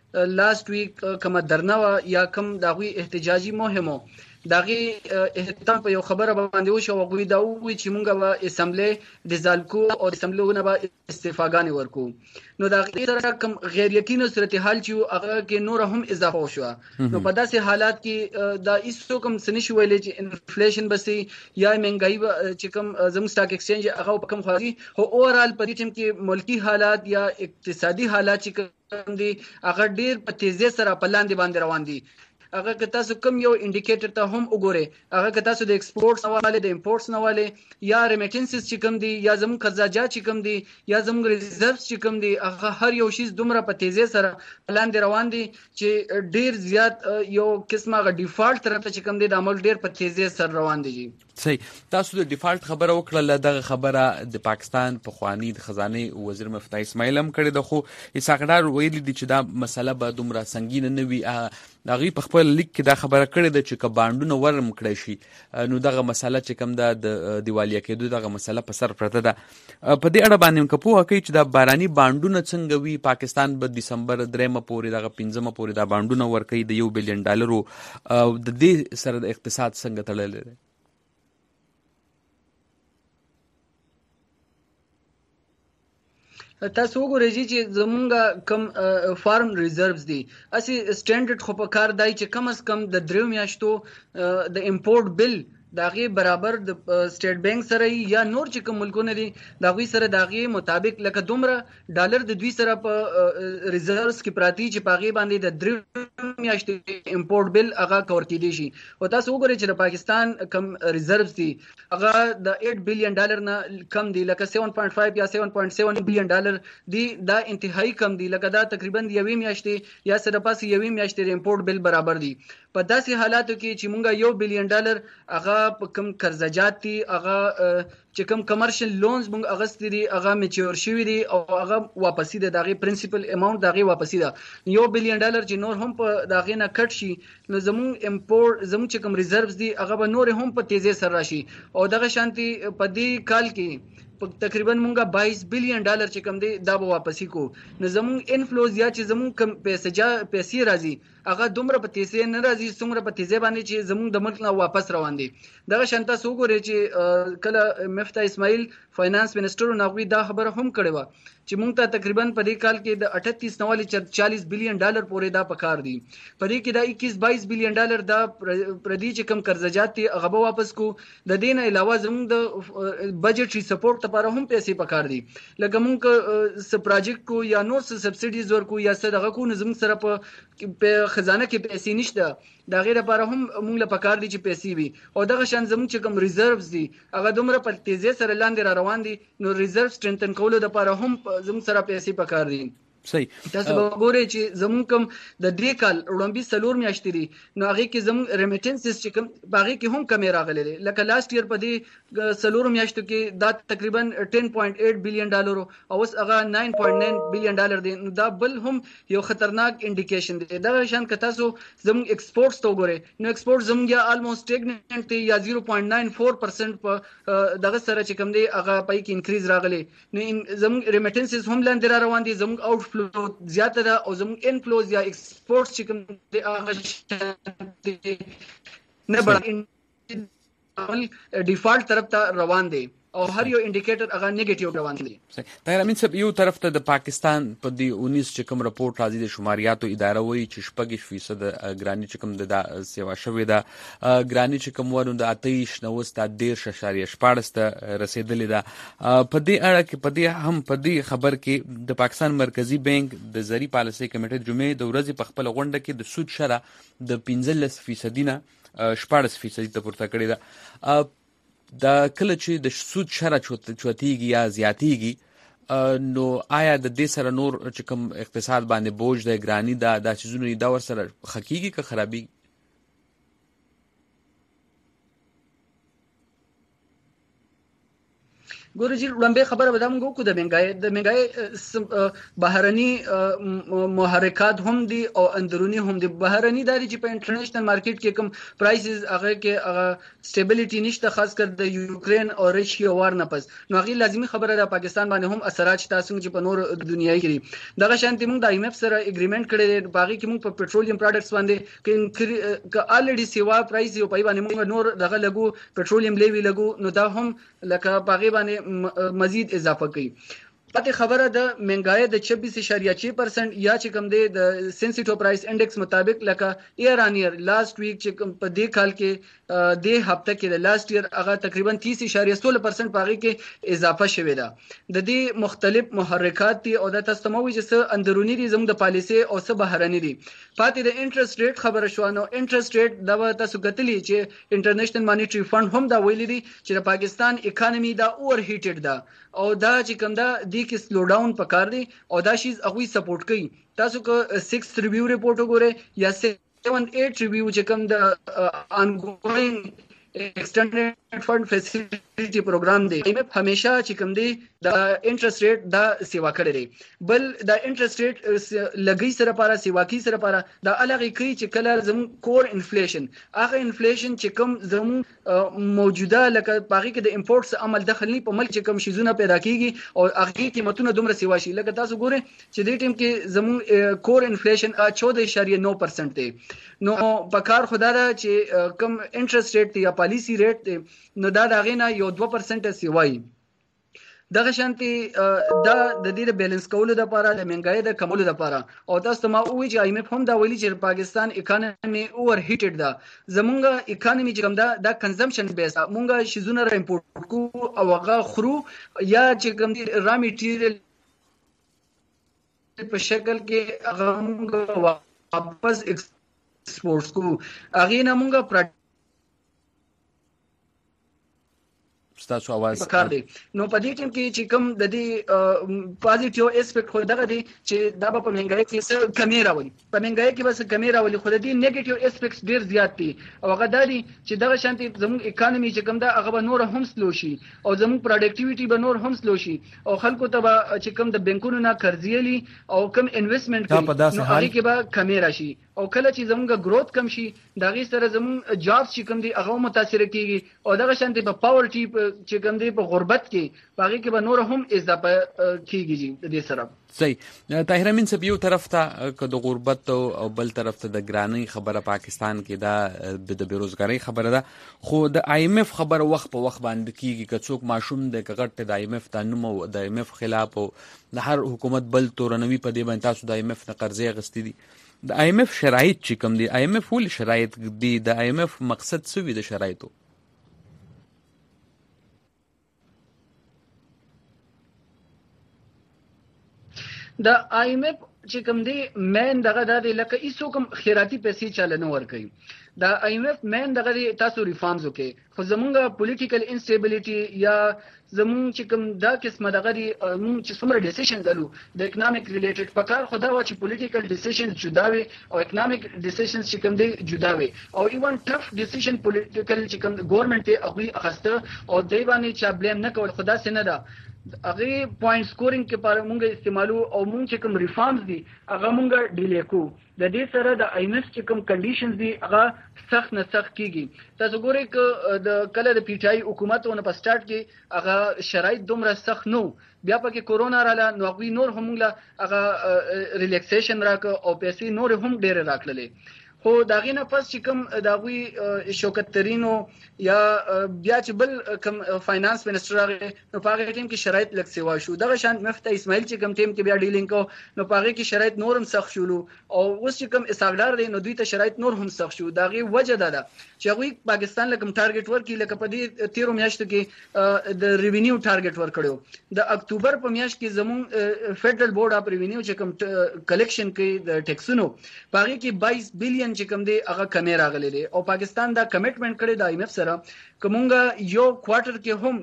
لاست ویک کوم درنه یا کوم دغه احتجاجي مهمو دغه اهتمام په یو خبره باندې وشو او غوي دا وی چې مونږ به اسمبلی ډیزالو کو او اسمبلیونه به استعفاګانې ورکو. نو دا غیر کوم غیر یقیني صورتحال چې هغه کې نور هم اضافه وشو. نو په داسې حالات کې دا هیڅ کوم سنشي ویلې چې انفلیشن بسي یا مهنګای چې کوم زموږ سٹاک ایکسچینج هغه په کوم خواري هو اورال په دې ټیم کې ملکی حالات یا اقتصادي حالات چې کوم دي هغه ډیر په تیزی سره په لاندې باندې روان دي. هغه که تاسو کوم یو انډیکیټر ته هم وګورئ، هغه که تاسو د ایکسپورټس نواله د امپورټس نواله یا ریمیټنسز چې کوم دي یا زموږ قرضاجات چې کوم دي یا زموږ ریزرڤز چې کوم دي هغه هر یو شی دومره په تیزی سره لاندې روان دي چې ډیر زیات یو قسمه غ ډیفالت طرف ته چې کوم دي د عمل ډیر په تیزی سره روان دي. صحیح. تاسو د ډیفالت خبره وکړه، دغه خبره د پاکستان په خوانی د خزانه وزیر مفتي اسماعیل هم کړی د خو اسحاق ډار ویلي دي چې دا مسله به دومره سنگین نه وي. هغه په خپل لیک کې دا خبره کړې ده چې کباندونه ورم کړی شي نو دغه مسله چې کوم د دیوالیا کېدو دغه مسله په سر پرته ده. په دې اړه باندې کوم په کوي چې دا باراني باندونه څنګه وي؟ پاکستان به دسمبر 3 پورې دغه 15 پورې دا باندونه ورکړي د $1 بلین او د دې سره د اقتصاد څنګه تړلې ده؟ تاسو وګورئ چې زمونږ کم فارم ریزرڤز دي اسی سټانډرډ خو په کار دی چې کم از کم د 3 میاشتو د امپورټ بل داغه برابر د سټیټ بانک سره یا نور چې کوم ملکونه دي داغه سره داغه مطابق لکه دومره ډالر د دوی سره په ریزرڤز کې پراتی چې پاغي باندې د 3 میاشتې امپورټ بل هغه کور کېدی شي. او تاسو وګورئ چې د پاکستان کم ریزرڤز دي هغه د $8 بلین نه کم دي، لکه 7.5 یا 7.7 بلین ډالر دي. دا انتهایی کم دي، لکه دا تقریبا د 1 میاشتې یا سره پاس 1 میاشتې امپورټ بل برابر دي. په داسې حالاتو کې چې مونږه $1 بلین هغه په کوم قرضاجات دي هغه چې کوم کمرشل لونز مونږ اغستې دي هغه میچور شوی دي او هغه واپسی ده دغه پرنسپل اماونت دغه واپسی ده $1 بلین چې نور هم په دغه نه کټ شي نو زموږ امپورټ زموږ چې کوم ریزرڤز دي هغه به نور هم په تیزی سره راشي. او دغه شانتي په دې کال کې تقریبا مونږه $22 بلین چې کوم دی دا به واپسی کو. نو زموږ انفلوز یا چې زموږ کم پیسې راځي هغه دومره په تیزی نه راځي څومره په تیزی باندې چې زموږ د ملک نه واپس روان دي. دغه شانته سو ګوري چې کله مفتي اسماعیل فاینانس منسٹر نوغوی دا خبره هم کړې و چې مونږ ته تقریبا په دې کال کې د 38 نوالي $40 بلین پورې دا پکار دي. په دې کې دا 21-22 بلین دا پردي چې کم قرضاجات هغه به واپس کو. د دې نه علاوه زموږ د بجټري سپورټ لپاره هم پیسې پکار دي لکه مونږ س پروجیکټ کو یا نور س سبسیډیز ورکو یا څه دغه کو نظم سره په خزانه کې پیسې نشته دا غیر لپاره هم مونږ له پکار دي چې پیسې وي او دغه شان زموږ چې کوم ریزروز دي هغه دومره په تیزی سره لاندې را روان دي نو ریزرو سټرنتن کولو لپاره هم زموږ سره پیسې پکار دي صحیح تاسو وګورئ چې زموږ کوم د دې کال وړاندې سلور میاشتې دي نو هغه کې زموږ ریمیټنسز چې کوم باغې کې هم کمی راغلي دي لکه لاست ایئر په دې سلور میاشتو کې دا تقریبا 10.8 بلین ډالر او اوس هغه 9.9 بلین ډالر دي دا بل هم یو خطرناک انډیکیشن دی دا شان که تاسو زموږ ایکسپورټس ته وګورئ نو ایکسپورټ زموږ یا الموست سټیګننټ دی یا 0.94% په دغه سره چې کوم دی هغه پای کې انکریز راغلي نو زموږ ریمیټنسز هم لاندې را روان دي زموږ آوټ فلو زیاته ده او زموږ انفلوز یا ایکسپورټس چې کوم دی هغه نه بل ډیفالت طرف ته روان دي او هر یو انډیکیټر هغه نیگیټیو روان دي طاهر امین صاحب یو طرف ته د پاکستان په دی 19 چې کوم رپورت راځي د شماریاتو اداره وایي چې 6% ګرانی چې کوم د سیوا شوې ده ګرانی چې کوم ورو د 28.14 ته رسیدلې ده په دې اړه کې په دې خبر کې د پاکستان مرکزی بانک د زری پالیسي کمیټې جمعې د ورځې په خپل غونډه کې د سود شرح د 15% نه 14% ته پورته کړې ده دا کله چې د سود شرح چوتیږي یا زیاتیږي نو آیا د دې سره نور چې کوم اقتصاد باندې بوج د ګرانی دا چیزونه دا ور سره حقيقي که خرابي ګورې چې لومبه خبره به دا موږ کو د منګای بهرني محرکات هم دي او اندرونی هم دي بهرني داري چې په انټرنیشنل مارکیټ کې کوم پرایسز هغه کې سټیبিলিټي نشته خاص کر د یوکرين او رشیا وار نه پس نو هغه لازمي خبره ده پاکستان باندې هم اثرات تاسو چې په نور دنیاي کې دغه شانتي موږ د IMF سره اګریمنت کړی دی باقي کې موږ په پېټرولیم پروډکټس باندې کې الریډي سیوا پرایس یو پای باندې موږ نور دغه لګو پېټرولیم لیوی لګو نو دا هم لکه باغی باندې مزید اضافه کوي پته خبره د منګای د 26.6% یا چې کوم دی د سنسټیو پرایس انډیکس مطابق لکه ایئر ان ایئر لاست ویک چې په دې کال کې د هفته کې د لاست ایئر هغه تقریبا 30.16% باغی کې اضافه شوې ده د دې مختلف محرکات دي او د تسموي چې اندرونی دي زموږ د پالیسي او څه بهرني دي پاتې د انټرست ریټ خبره شو نو انټرست ریټ دا تاسو کتلی چې انټرنیشنل مانیټری فند هم دا ویلي دي چې د پاکستان اکانومي دا اوور هیټډ ده او دا چې کوم دا د کې سلو ډاون پکار دي او دا شیز هغه سپورټ کوي تاسو کو 6 ریویو ریپورت وګورئ یا 7-8 ریویو چې کوم د انګوینګ ایکسټندډ فند فیسیلیټي پروګرام دی IMF همیشه چې کوم دی د انټرست ریټ دا سیوا کړی دی بل د انټرست ریټ لګي سره لپاره سیوا کی سره لپاره د الګي کوي چې کله زمو کور انفلیشن هغه انفلیشن چې کوم زمو موجوده لکه باغی کې د امپورټس عمل دخل نه په ملک چې کوم شیزونه پیدا کیږي او هغه قیمتونه دومره سیوا شي لکه تاسو ګورئ چې د ټیم کې زمو کور انفلیشن 14.9% دی نو پکار خدای دا چې کم انټرست ریټ یا پالیسی ریټ دی نو دا دغه نه یو 2% سیوای دغه شانتي دا د دې بیلانس کولو لپاره د منګای د کمولو لپاره او تاسو ما وی چې IMF هم دا ویلي چې پاکستان اکانومي اوور هیټډ ده زمونږ اکانومي چې کوم دا کنزمپشن بیس مونږه شیزونه را امپورټ کو او هغه خرو یا چې کوم دی را میټیریل په شکل کې هغه مونږ واپس ایکسپورټ کو هغه نه مونږه تاسو आवाज پکار دی نو په دې ټیم کې چې کوم د دې پوزټیو اسپیکټ خو دغه دی چې دا په منګای کې څه کمی راولي په منګای کې بس کمی راولي خو د دې نیگیټیو اسپیکټس ډیر زیات دي او هغه دا دي چې دغه شانتي زموږ اکانومي چې کوم دا هغه به نور هم سلو شي او زموږ پروډکټیویټي به نور هم سلو شي او خلکو ته به چې کوم د بانکونو نه قرضېلي او کوم انویسټمنټ کوي نو هغه کې به کمی راشي او کله چې زموږ گروث کم شي دا غي سره زموږ جابس چې کوم دي هغه متاثر کیږي او دغه شانتي په پاورټي چې کوم دی په غربت کې باقي کې به نور هم اضافه کیږي د دې سره صحیح طاهر امین صاحب یو طرف ته د غربت او بل طرف ته د ګرانی خبره پاکستان کې دا د بیروزګاری خبره ده خو د IMF خبره وخت په وخت باندې کیږي که څوک ماشوم د کغټ د IMF تنمو د IMF خلاف او د هر حکومت بل تورنوي په دې باندې تاسو د IMF نه قرضې غستې دي د IMF شرایط چې کوم دي IMF ول شرایط دي د IMF مقصد څه وي د شرایطو د آی ایم اف چې کوم دی مین دغه د لکه ایسو کوم خیراتی پیسې چاله نه ور کوي د آی ایم اف مین دغه تاسو ریفارمز وکړي خو زمونږ پولیټیکل انسټیبিলিټي یا زمون چې کوم دا قسمه دغه مون چې څومره ډیسیژن غلو د اکونومیک ریلیټډ پکار خدا و چې پولیټیکل ډیسیژن جدا وي او اکونومیک ډیسیژن چې کوم دی جدا وي او ایون ټف ډیسیژن پولیټیکل چې کوم ګورنمنت ته هغه اخسته او دی باندې چې بلیم نه کول خدا سينه ده هغه پوینټ سکورینګ کې پر مونږه استعمالو او مونږ چې کوم ریفارمز دي هغه مونږه ډیلی کو د دې سره د آی ایم اف چې کوم کنډیشنز دي هغه سخت نه سخت کیږي تاسو ګورئ ک د کله د پی ټ آی حکومتونه په سٹارټ کې هغه شرایط دومره سخت نو بیا پکې کورونا رااله نو غوي نور هم له هغه ریلیکسیشن راک او پیسې نور هم ډېر راکړلې خو داغې نه پس چې کوم داوی شوکت ترینو یا بیا چې بل کوم فاینانس منسٹر راغی نو په هغه ټیم کې شرایط لږ سیوا شو دغه شان مفتی اسماعیل چې کوم ټیم کې بیا ډیلینګ کو نو په هغه کې شرایط نور هم سخت شول او اوس چې کوم اساګدار دی نو دوی ته شرایط نور هم سخت شو داغې وجه ده چې هغه پاکستان لکه ټارګټ ورکړي لکه په دې 13 میاشتو کې د ریوینیو ټارګټ ورکړو د اکتوبر په میاشت کې زمون فدرل بورډ اف ریوینیو چې کوم کلیکشن کوي د ټیکسونو په هغه کې 22 بلین چې کوم دی هغه کمی راغلی دی او پاکستان دا کمټمنټ کړی د آی ایم اف سره کومګه یو کوارټر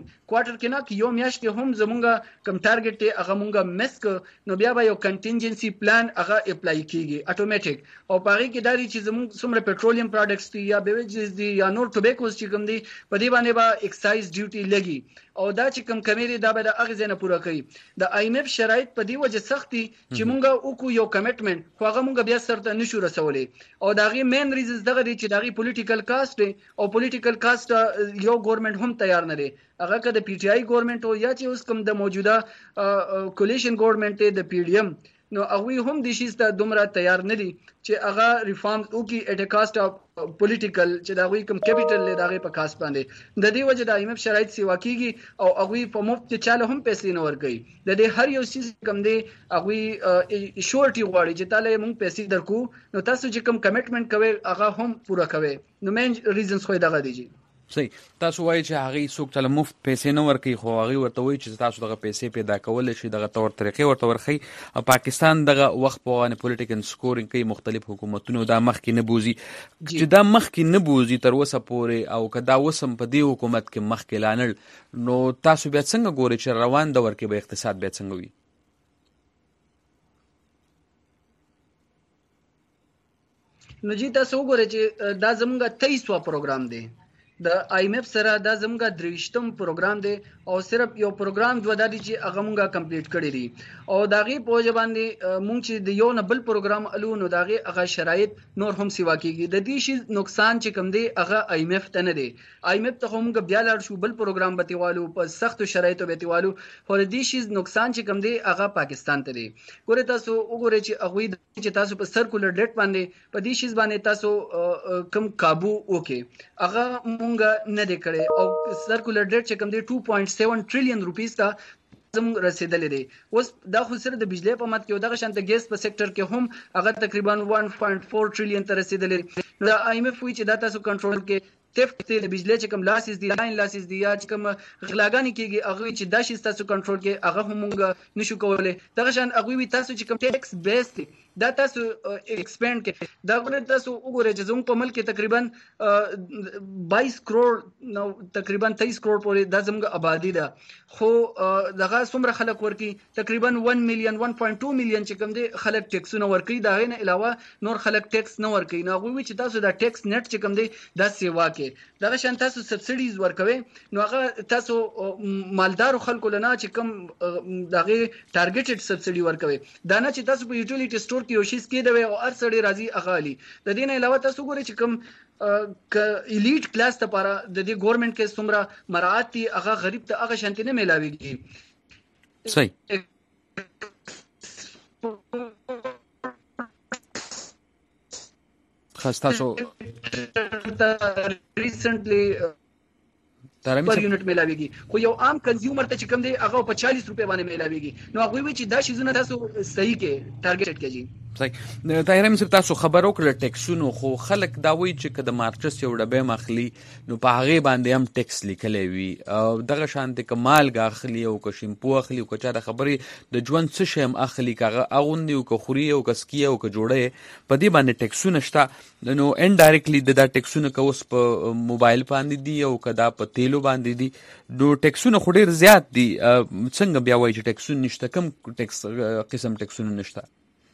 کې نه یو میاشت کې هم زمونږه کم ټارګټ ته هغه مونږه مسک نو بیا به یو کنټینجنسي پلان هغه اپلای کیږي اتوماتیک او پاره کې داري چې زمونږ څومره پېټرولیم پروډکټس دي یا بیوریجز دي یا نور ټوبیکوز چې کوم دي په دې باندې به ایکسایز ډیوټي لګي او دا چې کم کمی دی دا به د اغه زنه پوره کوي د آی ایم اف شرایط په دې وجه سختي چې مونږه وکړو یو کمټمنټ خو هغه مونږ بیا سره نشو رسولې او داغي مین ریزنز دغه دي چې داغي پولیټیکل کاست او پولیټیکل کاست یو ګورنمنت هم تیار نه دی هغه که د پی ټ آی ګورنمنت او یا چې اوس کوم د موجوده کولیشن ګورنمنت د پی ډی ایم نو هغه هم د شي ست دومره تیار نه دي چې هغه ریفارمز او کی اټ ا کاست اف پولیټیکل چې دا غوي کوم کیپټل له دغه په کاست باندې د دې وجه د ایم اف شرایط سیوا کیږي او هغه په مفت چاله هم پیسې نه ورکوي د دې هر یو سیس کم دی هغه شورټي غواړي چې تاله مونږ پیسې درکو نو تاسو چې کوم کمټمنټ کوي هغه هم پوره کوي نو مین ریزنز خو دغه دي صحیح تاسو وایي چې هغه څوک تل مفت پیسې نه ورکوي خو هغه ورته وایي چې تاسو دغه پیسې پیدا کول شي دغه تور طریقې ورته ورخي پاکستان دغه وخت په وانه پولیټیکل سکورینګ کوي مختلف حکومتونو دا مخکې نه بوزي چې دا مخکې نه بوزي تر اوسه پورې او کدا وسم په دې حکومت کې مخکې لانل نو تاسو بیا څنګه ګوري چې روان دور کې به اقتصاد بیا څنګه وي نو جی تاسو وګورئ چې دا زموږ 23واں پروګرام دی د آی ایم اف سره دا زموږ 23م پروګرام دی او صرف یو پروګرام دوه دادي چې هغه مونږه کمپلیټ کړی دي او داغي په وجه باندې مونږ چې د یو نه بل پروګرام الو نو داغي هغه شرایط نور هم سیوا کیږي د دې شي نقصان چې کم دی هغه آی ایم اف ته نه دی آی ایم اف ته مونږ بیا لاړ شو بل پروګرام بتیوالو په سخت شرایطو بتیوالو خو د دې شي نقصان چې کم دی هغه پاکستان ته دی ګوره تاسو وګورئ چې هغه چې تاسو په سرکولر ډیټ باندې په دې شي باندې تاسو کم قابو وکي هغه مونږ نه دی کړی او سرکولر ډیټ چې کم دی 2.7 ټریلیون روپیس ته زموږ رسیدلې دي اوس دا خو سره د بجلی په مات کې او دغه شانت ګیس په سېکټر کې هم هغه تقریبا 1.4 ټریلیون ته رسیدلې نو د آی ایم اف وی چې دا تاسو کنټرول کې تفت د بجلی چې کوم لاسز دي لاین لاسز دي یا چې کوم غلاګانی کېږي هغه چې دا شي تاسو کنټرول کې هغه هم نشو کولای دغه شان هغه وی تاسو چې کوم ټیکس بیس دي دا تاسو ایکسپاند کې دا غوړ تاسو وګورئ چې زموږ په ملک کې تقریبا 22 کروڑ نو تقریبا 23 کروڑ پورې د زموږ آبادی ده خو دغه څومره خلک ورکی تقریبا 1 میلیون 1.2 میلیون چې کوم دي خلک ټیکسونه ورکی دا نه علاوه نور خلک ټیکس نه ورکی نو غوي چې تاسو دا ټیکس نت چې کوم دي دا سیوا کې دغه شان تاسو سبسیډیز ورکوي نو هغه تاسو مالدار خلکو لنه چې کوم دغه ټارګټډ سبسیډي ورکوي دا نه چې تاسو په یوټیلیټی سٹور کې یو شی سکیدوي او هر سړی راځي اغالي د دې نه علاوه تاسو ګورئ چې کوم الیټ کلاس ته لپاره د دې ګورنمنت کې څومره مراعات دي هغه غریب ته هغه شانتي نه ملاويږي صحیح خاص تاسو ریسنټلی پر یونټ ملاويږي خو یو عام کنزیومر ته چې کم دی هغه په 40 روپے باندې ملاويږي نو هغه وی چې دا شیزونه تاسو صحیح کې ټارګټ کړئ صحیح. طاهر امین صاحب تاسو خبر وکړه ټیکسونو، خو خلک دا وایي چې که د مارچس یو ډبې مخلي نو په هغې باندې هم ټیکس لیکلی وي، دغه شانتې که مالګه اخلي او که شیمپو اخلي او که چا د خبرې د ژوند څه شی هم اخلي، که هغه اغوندي او که خوري او که سکي او که جوړه په دې باندې ټیکسونه شته. نو انډایرکټلی دا ټیکسونه که اوس په موبایل باندې دي او که دا په تیلو باندې دي، نو ټیکسونه خو ډېر زیات دي. څنګه بیا وایي چې ټیکسونه نشته؟ کوم قسم ټیکسونه نشته؟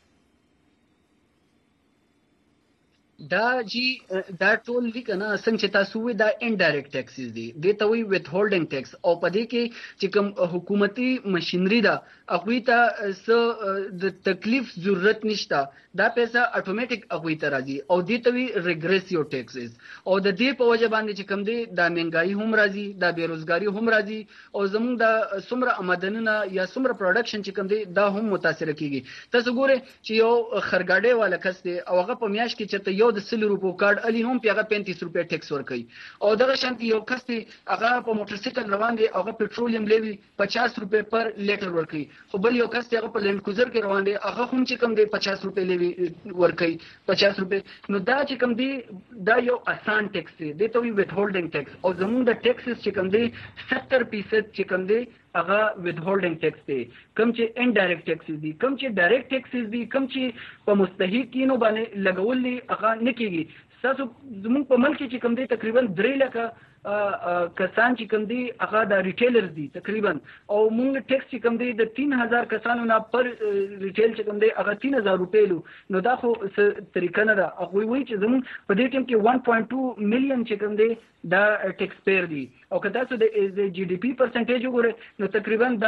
دا جی دا ټول دي کنه څنګه چې تاسو وی دا انډایرکټ ټیکسز دي، د ته وی وذ هولډینګ ټیکس، او پدې کې چې کوم حکومتي ماشينري دا اخوي ته س د تکلیف ضرورت نشته، دا پیسې اتوماتیک اخوي ته راځي، او دې ته وی ریګریسیو ټیکسز، او د دې په وجه باندې چې کوم دي دا مهنګای هم راځي، دا بیروزګاری هم راځي، او زموږ د څومره آمدنونه یا څومره پروډکشن چې کوم دي دا هم متاثر کیږي. تاسو ګوره چې یو خرګاډي والا کس دی او هغه په میاشت کې چې یو د 100 روپو کارت الی هم پیغه 35 روپیا ټیکس ورکوي، او دغه شانتي یو کس دی هغه په موټر سایکل روان دی هغه پټرولیم لیوي 50 روپیا پر لیټر ورکوي، خو بل یو کس دی هغه په لینډ کروزر کې روان دی هغه هم چې کم دی 50 روپیا لیوي ورکوي 50 روپیا. نو دا چې کم دی دا یو آسان ټیکس دی، د ته وی وذ هولډینګ ټیکس، او زموږ د ټیکسز چې کم دی 70% چې کم دی هغه وذ هولډینګ ټیکس دی، کم چې انډایرکټ ټیکسز دي، کم چې ډایرکټ ټیکسز دي، کم چې په مستحقینو باندې لګول دي هغه نه کیږي. تاسو زموږ په ملک کې کم دی تقریبا 3 لکه کسان چې کم دی هغه د ریټیلرز دي تقریبا، او موږ ټیکس چې کم دی د 3000 کسانو نه پر ریټیل چې کم دی هغه 3000 روپۍ لو، نو دا خو طریقه نه ده. هغه وایي چې زموږ په دې ټیم کې 1.2 میلیون چې کم دی دا ټیکس پیر دي، او که تاسو د جی ډي پی پرسنټیج وګورئ نو تقریبا دا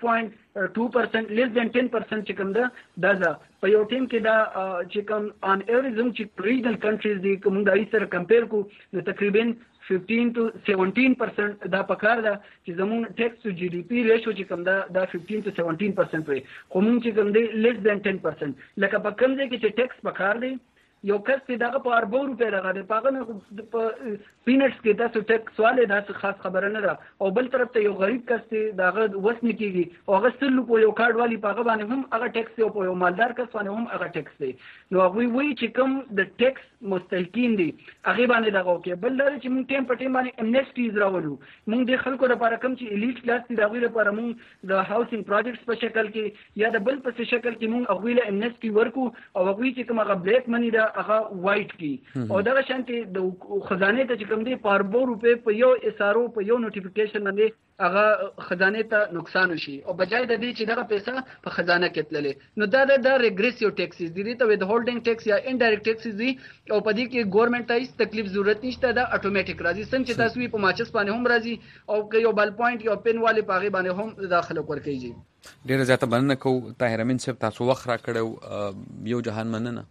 9.2% لیس دین 10% چې کم ده دا په یو ټیم کې دا چې کم ان ایوریج چې ریجنل کنټریز دي کوم د ای سره کمپیر کو نو تقریبا 15 to 17% دا پکار ده چې زموږ ټیکس ټو جی ډي پی ریشو چې کم ده 15 to 17% وي، خو موږ چې کم دی لیس دین 10%. لکه په کوم ځای کې چې ټیکس پکار دی یو کس چې دغه په 4 روپے راغلی پاغه نه په پینټس کې تاسو ټیکس والے دا خاص خبره نه ده، او بل طرف ته یو غریب کس چې دغه وسنه کیږي او هغه سل په یو کارت والی پاغه باندې هم هغه ټیکس او په یو مالدار کس باندې هم هغه ټیکس دی. نو هغه وی چې کوم د ټیکس مستحقین دي هغه باندې دغه کې بل لري چې موږ ټیم په ټیم باندې امنیسټیز راولو، موږ د خلکو لپاره کوم چې الیټ کلاس دي دغه لپاره موږ د هاوسینګ پروجیکټس په شکل کې یا د بل په شکل کې موږ هغه له امنیسټي ورکو، او هغه چې کوم هغه بلیک منی دا هغه وایټ کی، او دغه شانتي د خزانه ته چې کوم دی په 4 روپے په یو اسارو په یو نوټیفیکیشن باندې هغه خزانه ته نقصان وشي، او بجای د دې چې دغه پیسې په خزانه کې تللې. نو دا ریګریسیو ټیکسز دي، ته وذ هولډینګ ټیکس یا انډایرکټ ټیکسز دي، او په دې کې ګورنمنت ته هیڅ تکلیف ضرورت نشته، دا اتوماتیک راځي څنګه چې تاسو په ماچس باندې هم راځي، او که یو بل پوینټ یو پن والے پاغه باندې هم داخله ورکیږي. ډیره زیاته مننه کو طاهر امین صاحب، تاسو وخت را کړو، یو جهان مننه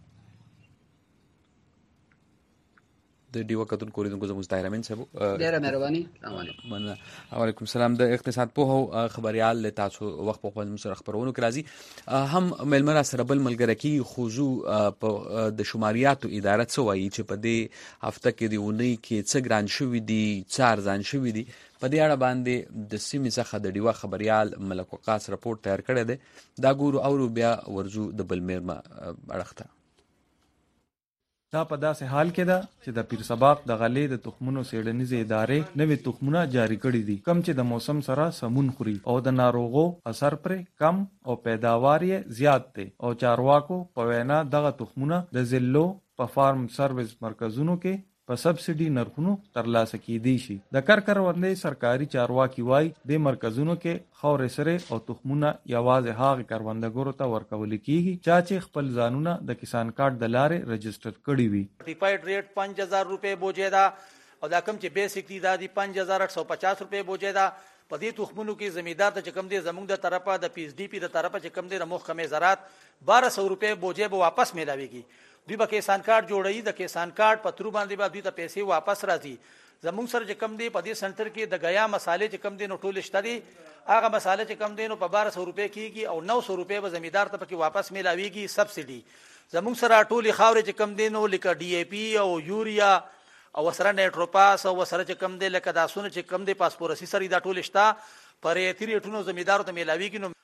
د ډیو کتون کوریدونکو زموږ طاهر امین صاحب، ډیره مهرباني. السلام علیکم. وعلیکم السلام. د اقتصاد په خبريال له تاسو وخت په خپل سره خبرونه کراځي، هم ملمر سره بل ملګرکی خوځو په د شماریاتو اداره څه وایي چې په دې هفته کې دی ونی کې څه ګران شوې دي، څه ارزان شوې دي، په دې اړه باندې د سیمې څخه د ډیو خبريال ملک وقاص رپورټ تیار کړی دی، دا ګورو او بیا ورزو د بل میرمه اړخته. دا په داسې حال کې ده چې د پیر سباق د غلې د تخمونو څېړنیزې ادارې نوې تخمونه جاری کړي دي، کم چې د موسم سره سمون خوري او د ناروغو اثر پرې کم او پیداوار یې زیات دی، او چارواکو په وینا دغه تخمونه د ضلعو په فارم سروس مرکزونو کې په سبسډي نرخونو ترلاسه کیدی شي. د کروندې سرکاري چارواکي وایي د مرکزونو کې خاورې سره او تخمونه یوازې هغه کروندګرو ته ورکول کیږي چې خپل ځانونه د کسان کارت د لارې رجسټر کړي وي. سرټیفاید ریټ 5000 روپے بوجه دا، او دا کم چې بیسیکلی دا دی 5850 روپے بوجه دا. په دې تخمونو کې زمیندار ته کم دی زموږ د طرفه د پی ایچ ډی پی د طرفه چې کم دی د محکمه زراعت 1200 روپے بوجه به واپس ملاويږي. دوی به کسان کارت جوړوي، د کسان کارت په ترو باندې به دوی ته پیسې واپس راځي. زموږ سره چې کم دی په دې سنټر کې د غیا مسالې چې کم دی نو ټول شته دي، هغه مسالې چې کم دی نو په 1200 روپے کېږي او 900 روپے به زمیندار ته پکې واپس ملاويږي سبسډي. زموږ سره ټول خاورې چې کم دی نو لکه ډي اے پی او یوریا او سره نیټروپاس او سره چې کم دی لکه داسونه چې کم دی پاسپورسي سره دا ټول شته پر اتری ټونو زمیندار ته ملاويږي. نو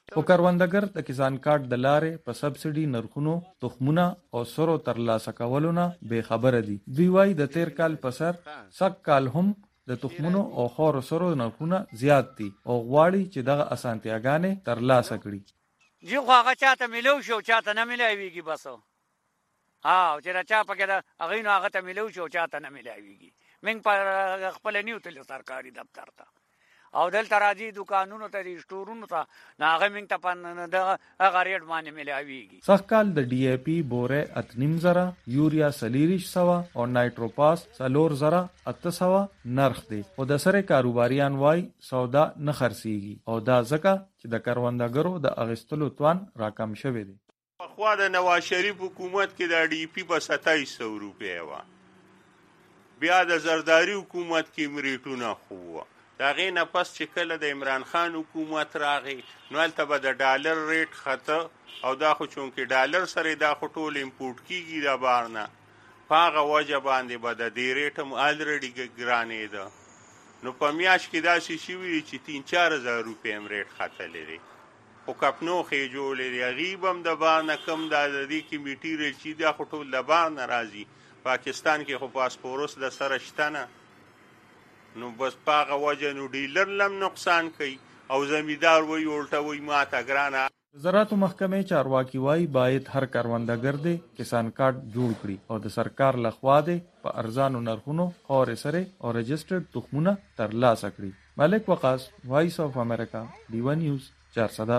او کروندګر د کسان کارت د لارې په سبسيډي نرخونو تخمونه او سرو ترلاسه کولونه به خبره دي. دوی وايي د تیر کال په سر سږ کال هم د تخمونو او خور سرو نرخونه زیات دي او غواړي چې دغه اسانتیاګانې ترلاسه کړي. جی خو هغه چاته ملو شو چاته نه ملایويږي بس. ها چې را چا پکې دا هغه نو هغه ته ملو شو چاته نه ملایويږي. موږ په خپل نیو تل سرکاري دفتر ته او دلته راځي دکانونو ته ریسټورونو ته هغه موږ ته په هغه ریټ باندې ملایويږي. سږ کال د ډي اي پي بوره 8300 یوریا 4300 او نایټروپاس 4000 نرخ دی او د سره کاروباریان وای سودا نه خرڅيږي او دا ځکه چې د کروندګرو د اغستلو توان راکم شوی دی. خو د نواز شریف حکومت کې د ډي پی په 2700 روپیا و. بیا د زرداری حکومت کې مریټونه خو دا غي نه پس چې کله د عمران خان حکومت راغی نو البته به د ډالر ریټ خطه او دا خو چون کې ډالر سره دا خټول امپورټ کیږي دا بارنه پاغه وجه باندې به د دې ریټ هم الریډي ګرانې ده. نو په میاش کې دا شي وی چې 3-4000 روپیا هم ریټ خطه لري او کپنو خې جوړې غیبم د بارنه کم د دې کې میټیریل چې دا خټول د بارنه راځي. پاکستان کې خو پاسپورت د سره شتنه نو بس پاغه وجه نو ډیلر لم نقصان کوي او زمیدار وی الټا وی ماته ګرانه. زراعت محکمه چارواکي وای باید هر کاروندګر دې کسان کارت جوړ کړي او د سرکار لخوا دې په ارزانو نرخونو اور سره او رجسټرډ تخمونه ترلاسه کړي. ملک وقاص، وایس اف امریکا، ډیو نیوز 400.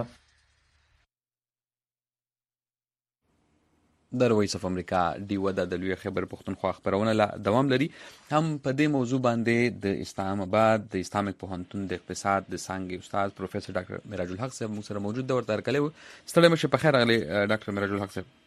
د وایس اف امریکا ډیو د لوی خبر پښتونخوا خبرونه لا دوام لري. هم په دې موضوع باندې د اسلام آباد د اسلامیک پوهنتون د اقتصاد د څانګې استاد پروفیسور ډاکټر معراج الحق صاحب موږ سره موجود دی. ورته کله ستړي مشه په خیر غلي ډاکټر معراج الحق صاحب.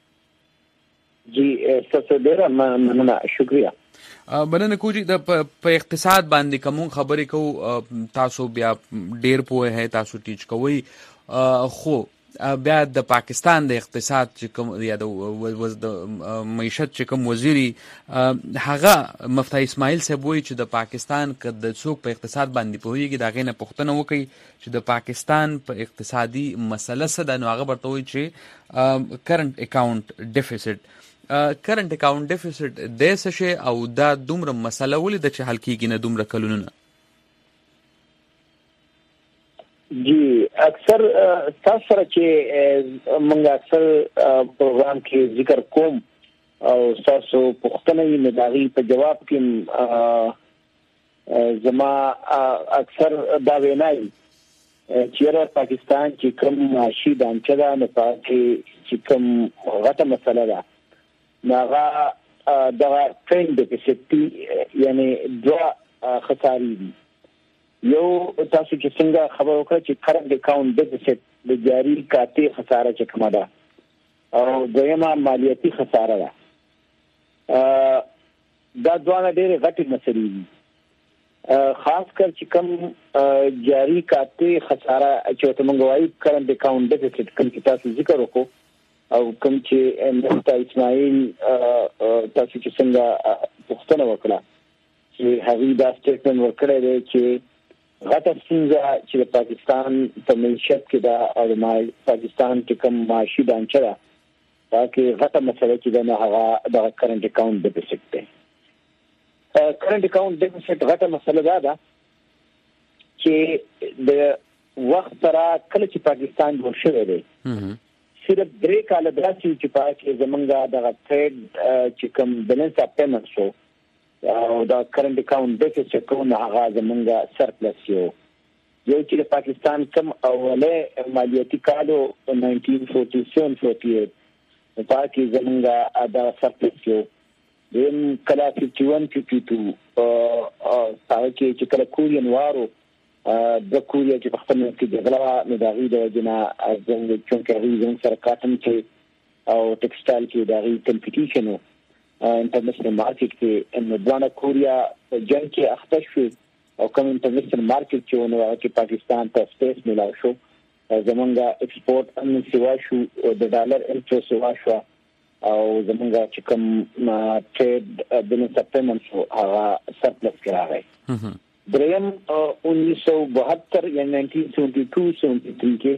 جی ستاسو ډیره مننه، شکریا. بلنه کوجی د په اقتصاد باندې کوم خبرې کو تاسو بیا ډیر پوهه ہے تاسو ټیچ کوي خو بیا د پاکستان د اقتصاد چې کوم یا د معیشت چې کوم وزیری هغه مفتي اسماعیل صاحب وایي چې د پاکستان د څوک په اقتصاد باندې پوهیږي دا غینه پښتنه وکي چې د پاکستان په اقتصادي مسله څه د نو هغه برته وایي چې کرنٹ اکاؤنٹ ډیفیسټ د څه شي او دا دومره مسله ولې د چې حل کیږي نه دومره کلونه. جی اکثر تاسو سره چې موږ اکثر پروګرام کې ذکر کوم او تاسو پوښتنه یې نداغي په جواب کې زما اکثر دا وینای چې پاکستان چې کوم معاشي ډانچه ده نه پاتې چې کوم غټه مسله ده هغه دا ټرند ډیفیسټ یعنی دوه خسارې دي. یو تاسو چې څنګه خبر وکړه چې کرنٹ اکاؤنٹ ډیفیسټ د جاری کاتی خساره چې کومه ده او دویمه مالیاتي خساره ده. دا دوه ډېرې غټې مسلې دي. خاص کر چې کوم جاری کاتی خساره چې موږ وایو کرنٹ اکاؤنٹ ډیفیسټ کوم چې تاسو ذکر وکړو او کوم چې مفتي اسماعیل تاسو چې څنګه پوښتنه وکړه چې هغه دا سټیټمنټ ورکړی دی چې غټه ستونزه چې د پاکستان په معیشت کې دا او پاکستان کې کوم معاشي ډانچه ده دا کې غټه مسله چې دا هغه د کرنٹ اکاؤنٹ ډیفیسټ دی. کرنٹ اکاؤنٹ ډیفیسټ غټه مسله ده چې د وخت سره کله چې پاکستان جوړ شوی دی صرف 3 کال داسې چې پاکه زمونږه د ټریډ چې کوم بیلانس اپ پیمنټ شو او دا کرنٹ اکاؤنٹ ډیفیسټ کوم هغه زمونږه سرپلس یو چې د پاکستان کم اوله مالیاتي کالو 1947-48 پاکه زمونږه دا سرپلس یو دیم کلا 51-52 هغه کې چې کله کورین وارو د کوریا چې په خپل کې جګړه نه داغي د وجنه ازنګ چونکه ریزن سره کاټن کې او ټیکسټایل کې داغي کمپټیشن انټرنیشنل مارکیټ کې ان دوانه کوریا جنگ کې اخته شو او کوم انټرنیشنل مارکیټ چې ونه کې پاکستان ته سپیس ملاو شو زمونږه ایکسپورټ ان سیوا شو د ډالر انټرست سیوا شو او زمونږه چې کوم ټریډ بیلانس اپ پیمنټ شو هغه سرپلس کې راغی. دریم 1972 یا 1972-73 کې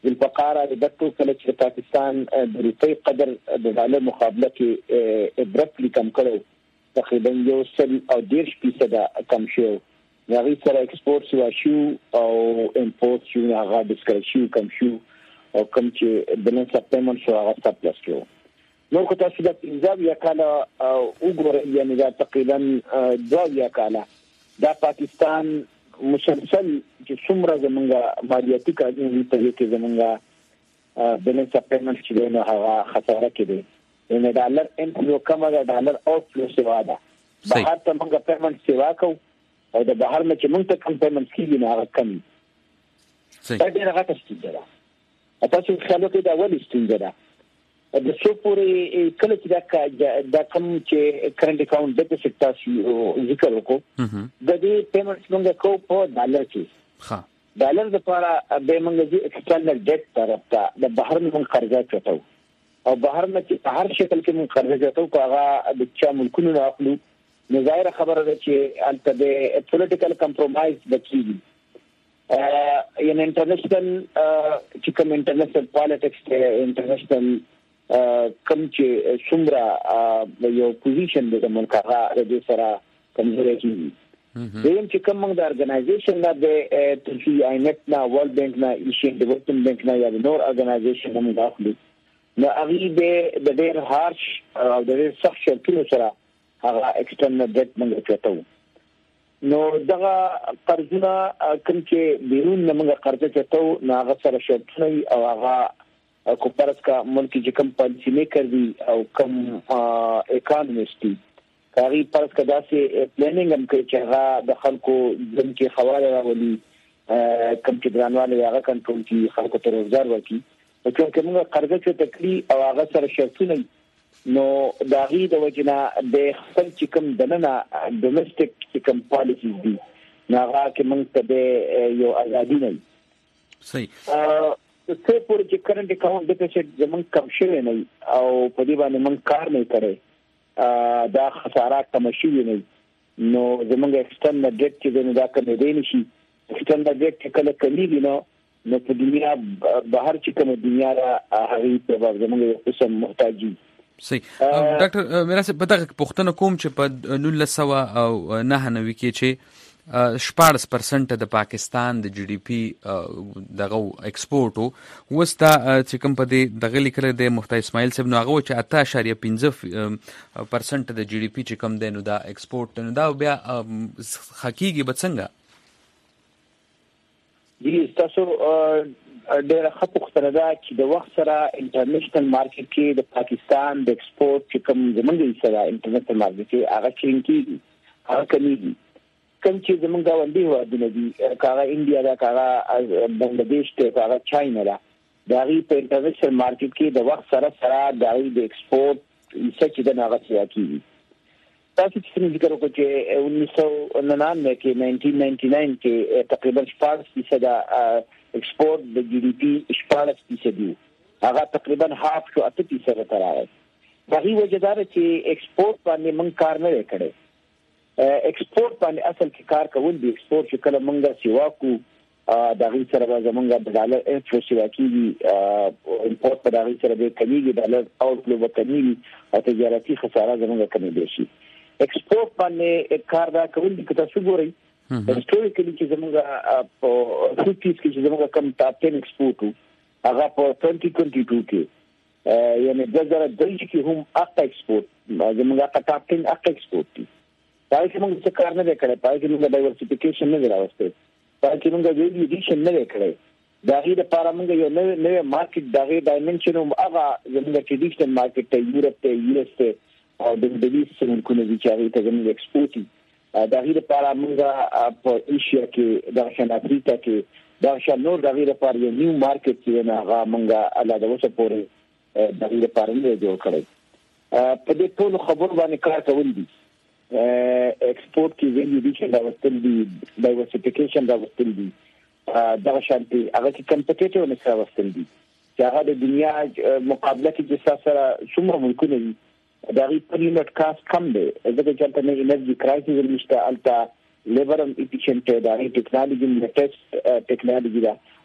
بالفقاره دغه کله چې پاکستان د روپی قدر د ډالر مقابله کې ابرتلی کم کړو تقریبا 1.10% کم شو هغه سره ایکسپورټ شو او امپورټ شو هغه ډسکرایب شو کم شو او کم چې بلنس پیمنټ شو هغه سپلس شو نو کو تاسو د انځاب یا کاله وګورئ یعنی دا تقریبا 2 کاله دا پاکستان مسلسل چې څومره زمونږه مالیاتي قانون په دې کې زمونږه بلنس پیمنټ چې نه هغه خساره کړي ان ډالر انفلو کم ده ډالر اوټ فلو سوا ده بهر ته موږ پیمنټ سوا کو او د بهر نه چې موږ ته کوم پیمنټ کیږي نه هغه کم دا ډیره غټه ستونزه ده تاسو خیال وکړئ دا ولې ستونزه ده د څو پورې کله چې دا کم چې کرنٹ اکاؤنٹ ډیپوزټ تاسو ذکر وکړو د دې پیمنټ موږ کو په ډالر کې ها ډالر د لپاره به موږ د ایکسټرنل ډیټ طرف ته د بهر نه قرضه چټو او بهر نه چې په هر شکل کې موږ قرضه چټو هغه د چا ملکونو نه اخلو نو ظاهر خبره ده چې البته د پولیټیکل کمپرومایز بچیږي یعنی انټرنیشنل چې کوم انټرنیشنل پالیټکس انټرنیشنل کم چې څومره یو پوزیشن د ملک هغه د سره کمزوري کیږي دیم چې کوم د ارګنایزیشن نه د تلفي آینت نه ورلد بانک نه ایشین ډیولپمنٹ بانک نه یا نور ارګنایزیشن هم داخلي نو هغه د ډېر هارش او د ډېر سخت شرطونو سره هغه ایکسټرنل ډیټ موږ چټو نو دغه قرضونه کوم چې بیرون نه موږ قرضه چټو نو هغه سره شرطونه او هغه کو پرس کا ملک چې کوم پالیسی میکر دي او کوم اکانومیست دي کاری پرس کا داسې پلانینګ هم کوي چې هغه د خلکو دم کې خواله راولي کوم چې ګرانواله هغه کنټرول کوي خلکو ته روزګار ورکړي چې کومه قرضه چې تکلی او هغه سره شرطونه نو داغي د وجنا د خپل چې کوم دننه ډومېسټک چې کوم پالیسی دي هغه کې موږ ته یو ازادي نه صحیح څه پورې چې کرنٹ اکاؤنٹ ډیپوزټ زمونږ کم شوی نه او په دې باندې موږ کار نه کړی دا خساره کم شوی نه نو زمونږ ایکسټرنل ډیټ چې دا کمې دی نشي ایکسټرنل ډیټ کله کلیږي نو په دنیا بهر چې کوم دنیا را هغه په زمونږ قسم محتاجي صحیح ډاکټر میرا څه پته پښتنه کوم چې په 1999 کې چې 14% د پاکستان د جی ډي پی دغه ایکسپورټ وستا چې کوم په دغه لیکل د مفتي اسماعیل صاحب نو هغه چې 8.15% د جی ډي پی چې کوم دی نو دا ایکسپورټ نو دا بیا حقيقي بڅنګه دي تاسو ډېر خپختره ده چې د وخت سره انټرنیشنل مارکیټ کې د پاکستان د ایکسپورټ چې کوم زمونږ سره انټرنیشنل مارکیټ کې هغه چینکی هغه کمیږي کوم چې زمونږ غونډي هوادونه دي کاغه انډیا دا کاغه بنگلاديش ته کاغه چاینا دا دغه په انټرنیشنل مارکیټ کې د وخت سره د ایکسپورټ چې د هغه څه کیږي تاسو چې ذکر وکړو چې 1999 کې 1999 کې تقریبا 4% ایکسپورټ د جی ډي پی 4% دی هغه تقریبا هاف شو 8% تر راځي دغه وجدار چې ایکسپورټ باندې موږ کار نه وکړي ایکسپورټ باندې اصل کې کار کول دي ایکسپورټ چې کله موږ سیوا کو دغه سره زمونږ د ډالر انفلو سیوا کیږي امپورټ په دغه سره د کمیږي ډالر اوټفلو وکړي او تجارتي خساره زمونږ کمیږي شي ایکسپورټ باندې کار دا کول دي که تاسو ګورئ هیستوریکلی چې زمونږ په 50 کې چې زمونږ کم ټاپ 10 ایکسپورټ هغه په 2022 کې یعنی 2023 کې هم اخته ایکسپورټ زمونږ ټاپ 10 اخته ایکسپورټ دي پای کې موږ څه کار نه وکړای پای کې موږ ډایورسیفیکیشن نه راوستي پای کې موږ ویډیو ایډیشن نه وکړای دا غیر لپاره موږ یو نوې مارکیټ دغه ډایمنشن او هغه زموږ ټریډیشنل مارکیټ ته یورپ ته یو اس ته او د مډل ایست څخه کومه ویچاري ته زموږ ایکسپورټ دا غیر لپاره موږ په ایشیا کې د شان افریقا کې دا شان نور د غیر لپاره یو نیو مارکیټ چې نه هغه موږ الله د وسه پورې د غیر لپاره نه جوړ کړی په دې ټول خبرو باندې کار کول دي ایکسپورټ کې ویلو دي چې دا وستل دي ډایورسیفیکیشن دا وستل دي دا شانتي هغه کې کمپټیټیو نه څه وستل دي چې هغه د دنیا مقابله کې د سره څومره ملکونه دي دا غي په یونټ کاست کم دی ځکه چې تل نه انرژي کرایسس نشته التا لیبر ام افیشنټ دا غي ټیکنالوژي لیټیسټ ټیکنالوژي دا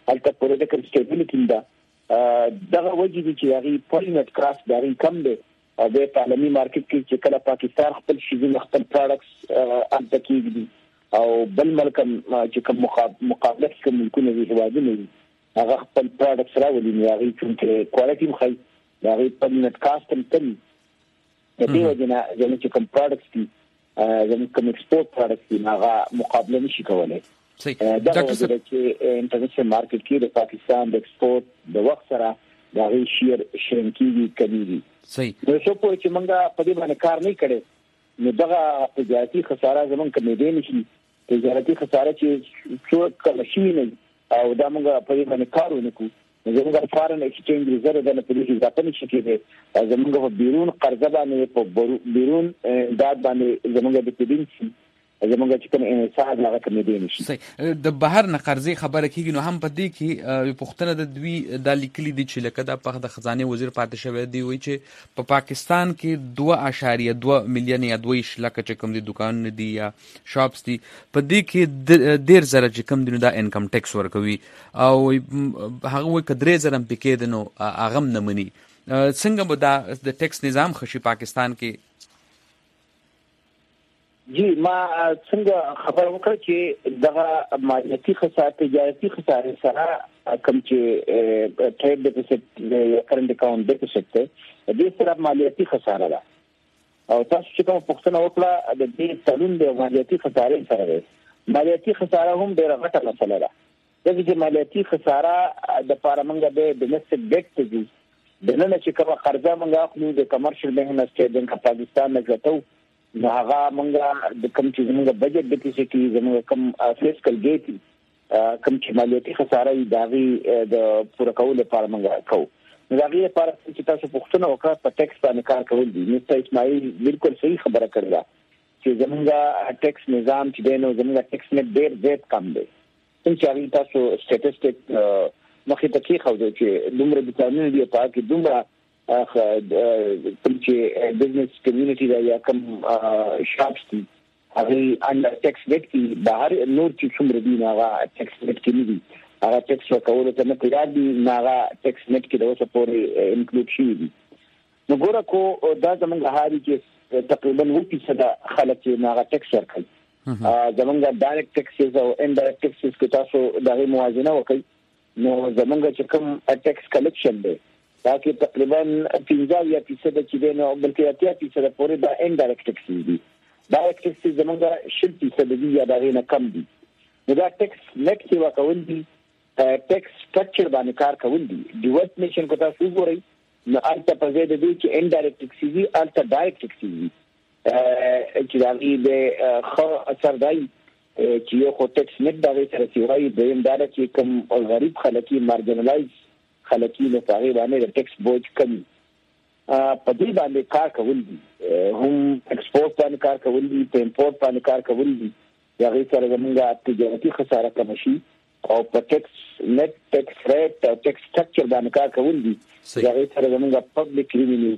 البته پولیټیکل سټیبিলিټي دا دغه وجه دي چې هغه پولیټ کراس داري کم دي او د عالمي مارکیټ کې چې کله پاکستان خپل شیزونه خپل پروډکټس انت کېږي او بل ملک چې کوم مقابله کوي ملکونه دي هوادونه هغه خپل پروډکټس راولي نه هغه چې کوالټي مخې دا هغه پولیټ کاست هم کوي د دې وجه نه چې کوم پروډکټس دي زموږ کوم ایکسپورټ پروډکټس دي هغه مقابله نشي کولای. دا چې انټرنیشنل مارکیټ کې د پاکستان د ایکسپورټ د وخت سره دا غي شیر شرنکیږي کوي. صحیح. نو څه په چې موږ په دې باندې کار نه کړي نو دغه تجارتي خساره زمونږ کمې دي نشي. تجارتي خساره چې څو کله شي نه او دا موږ په دې باندې کار ونکړو. زمونږ فارن ایکسچینج ریزرو د په دې اضافه نشي کېږي. زمونږ په بیرون قرضه باندې په بیرون داد باندې زمونږ د پیډینسي زمونږ چې کوم انحصار هغه کمې دي نشي. صحیح. د بهر نه قرضې خبره کیږي نو هم په دې کې پښتنه د دوی د لیکلي دي چې لکه د پخ د خزانه وزیر پاتې شوی دی وایي چې په پاکستان کې 2.2 میلیون یا 2 لک چې کوم دي دکان دي یا شاپس دي په دې کې ډیر زره چې کوم دي دا انکم ټیکس ورکوي او هغه وایي کډرې زره پکې دي نو هغه نه مني. څنګه به دا د ټیکس نظام خشي پاکستان کې؟ جی ما څنګه خبر وکړ چې دغه مالیاتي خساره تجارتي خساره سره کوم چې ټریډ ډیفیسټ یا کرنٹ اکاؤنٹ ډیفیسټ ته د دې سره مالیاتي خساره ده او تاسو چې کوم پوښتنه وکړه د دې تړون د مالیاتي خساره سره ده. مالیاتي خساره هم ډیره غټه مسله ده. دغه مالیاتي خساره د پارلمنګ د ډومېسټک ډیټ ته دي د نن چې کوم قرضه موږ اخلو د کمرشل بانک نه سټیټ بانک پاکستان نه غوښتو نو هغه موږ د کوم چې موږ بجټ د کیسې زموږ کوم فیسکل ګیټ کوم چې مالیاتي خساره داغي د پوره کولو لپاره موږ کوو. نو داغي لپاره چې تاسو پوښتنه وکړه په ټیکس باندې کار کول دي. مستر اسماعیل بالکل صحیح خبره کړله چې زموږ ټیکس نظام چې دی نو زموږ ټیکس نه ډیر زیات کم دی. څنګه چې تاسو سټټیسټیک مخې ته کې خو چې دومره د قانون دی په کې دومره کوم چې بزنس کمیونټي دا یا کوم شاپس دي هغه انډر ټیکس نیټ کې بهر نور چې څومره دي هغه ټیکس نیټ کې نه دي هغه ټیکس ورکول ته نه پیدا دي هغه ټیکس نیټ کې د اوسه پورې انکلود شي دي. نو ګوره کو دا زمونږ هاري چې تقریبا 1% خلک چې هغه ټیکس ورکوي. زمونږ ډایرکټ ټیکسز او انډایرکټ ټیکسز کې تاسو دغه موازنه وکړئ نو زمونږ چې کوم ټیکس کلیکشن دی دا کې تقریبا 15% چې دی نو بلکې 80% پورې دا انډایرکټ ټیکس دي. ډایرکټ ټیکس زمونږ 60% دي یا دا نه کم دي. نو دا ټیکس نیټ کې وکول دي ټیکس سټرکچر باندې کار کول دي. ډیوټ نیشن کو تاسو وګورئ نو البته په دې د چې انډایرکټ ټیکس دي البته ډایرکټ ټیکس دي چې دا د خو اثر دی چې یو خو ټیکس نیټ دا سره سیوای د اندار چې کوم غریب خلکو مارجنلایز خلکو له هغه باندې د ټیکس بوج کمی په دې باندې کار کول دي. هم ایکسپورټ باندې کار کول دي په امپورټ باندې کار کول دي. هغه سره زموږه تجارتي خساره کم شي او په ټیکس نیټ ټیکس ریټ او ټیکس سټرکچر باندې کار کول دي. هغه سره زموږه پبلک ریوینیو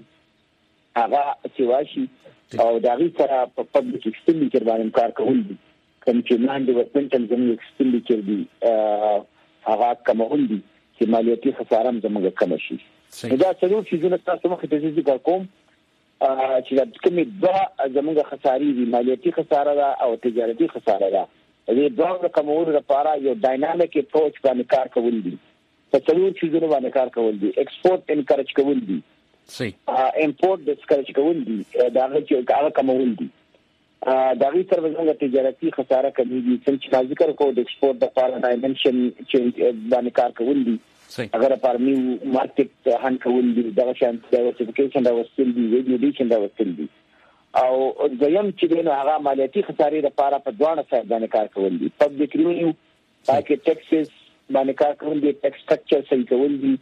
هغه سیواشي او دغه سره په پبلک ایکسپنډیچر باندې کار کول دي. کوم چې نان ډیولپمنټل زموږ ایکسپنډیچر دي هغه کومول دي چې مالیاتي خساره هم زموږ کم شي. دا څلور شیزونه تاسو مخ ته ذکر کوم چې د کومې دوه زموږ خسارې دي مالیاتي خساره ده او تجارتي خساره ده. دې دوه کومول لپاره یو ډاینامیک اپروچ باندې کار کول دي. په څلور شیزونه باندې کار کول دي. ایکسپورټ انکریج کول دي. صحیح. امپورټ ډسکریج کول دي. دا هغه کومول دي. دا غي تر وزن تجارتي خساره کمیږي چې ذکر کو د ایکسپورټ لپاره ډایمنشن چې باندې کار کول دي. اگر پر نیو مارکیټ هان کول دي دا شان ډایورسفیکیشن دا وستل دي ویډیوډیشن دا وستل دي او ځیم چې دغه هغه مالیاتي خسارې لپاره په دوه ځای باندې کار کول دي. پبلک ریوینیو پاکې ټیکسز باندې کار کول دي. ټیکس سټرکچر صحیح کول دي.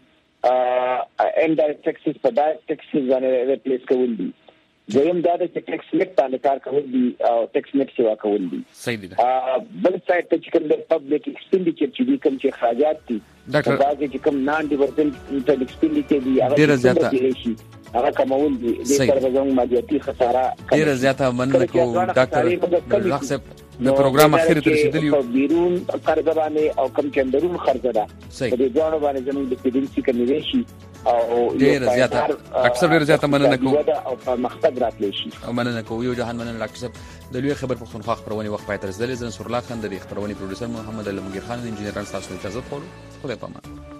انډایرکټ ټیکسز په ډایرکټ ټیکسز باندې ریپلیس کول دي. ځیم دا د ټیکس نیټ باندې کار کول دي او ټیکس نیټ سیوا کول دي. صحیح دي. بل سایت ته چې کوم د پبلک ایکسپنډیچر چې کوم چې اخراجات دي ډاکټر باندې چې کوم نان ډیولپمنټل ایکسپنډیچر دي هغه زیاته هغه کومول دي. د سره زموږ مالیاتي خساره ډیره زیاته مننه کوم ډاکټر رخصت د پروګرام اخر ته رسیدلی یو بیرون قرض باندې او کم چندرون خرڅ ده په دې ځوانو باندې زموږ د فیډنسي کمیټې شي او ډیر زیاته اکثر ډیر زیاته مننه کوم او مختګ راتلی شي او مننه کوم یو جهان مننه ډاکټر صاحب د لوی خبر پښتونخوا خبرونه وخت پاتې رسیدلې زن سورلا خان د خبرونه پروډوسر محمد علي مغیر خان انجینران تاسو اجازه خورو خدای پامان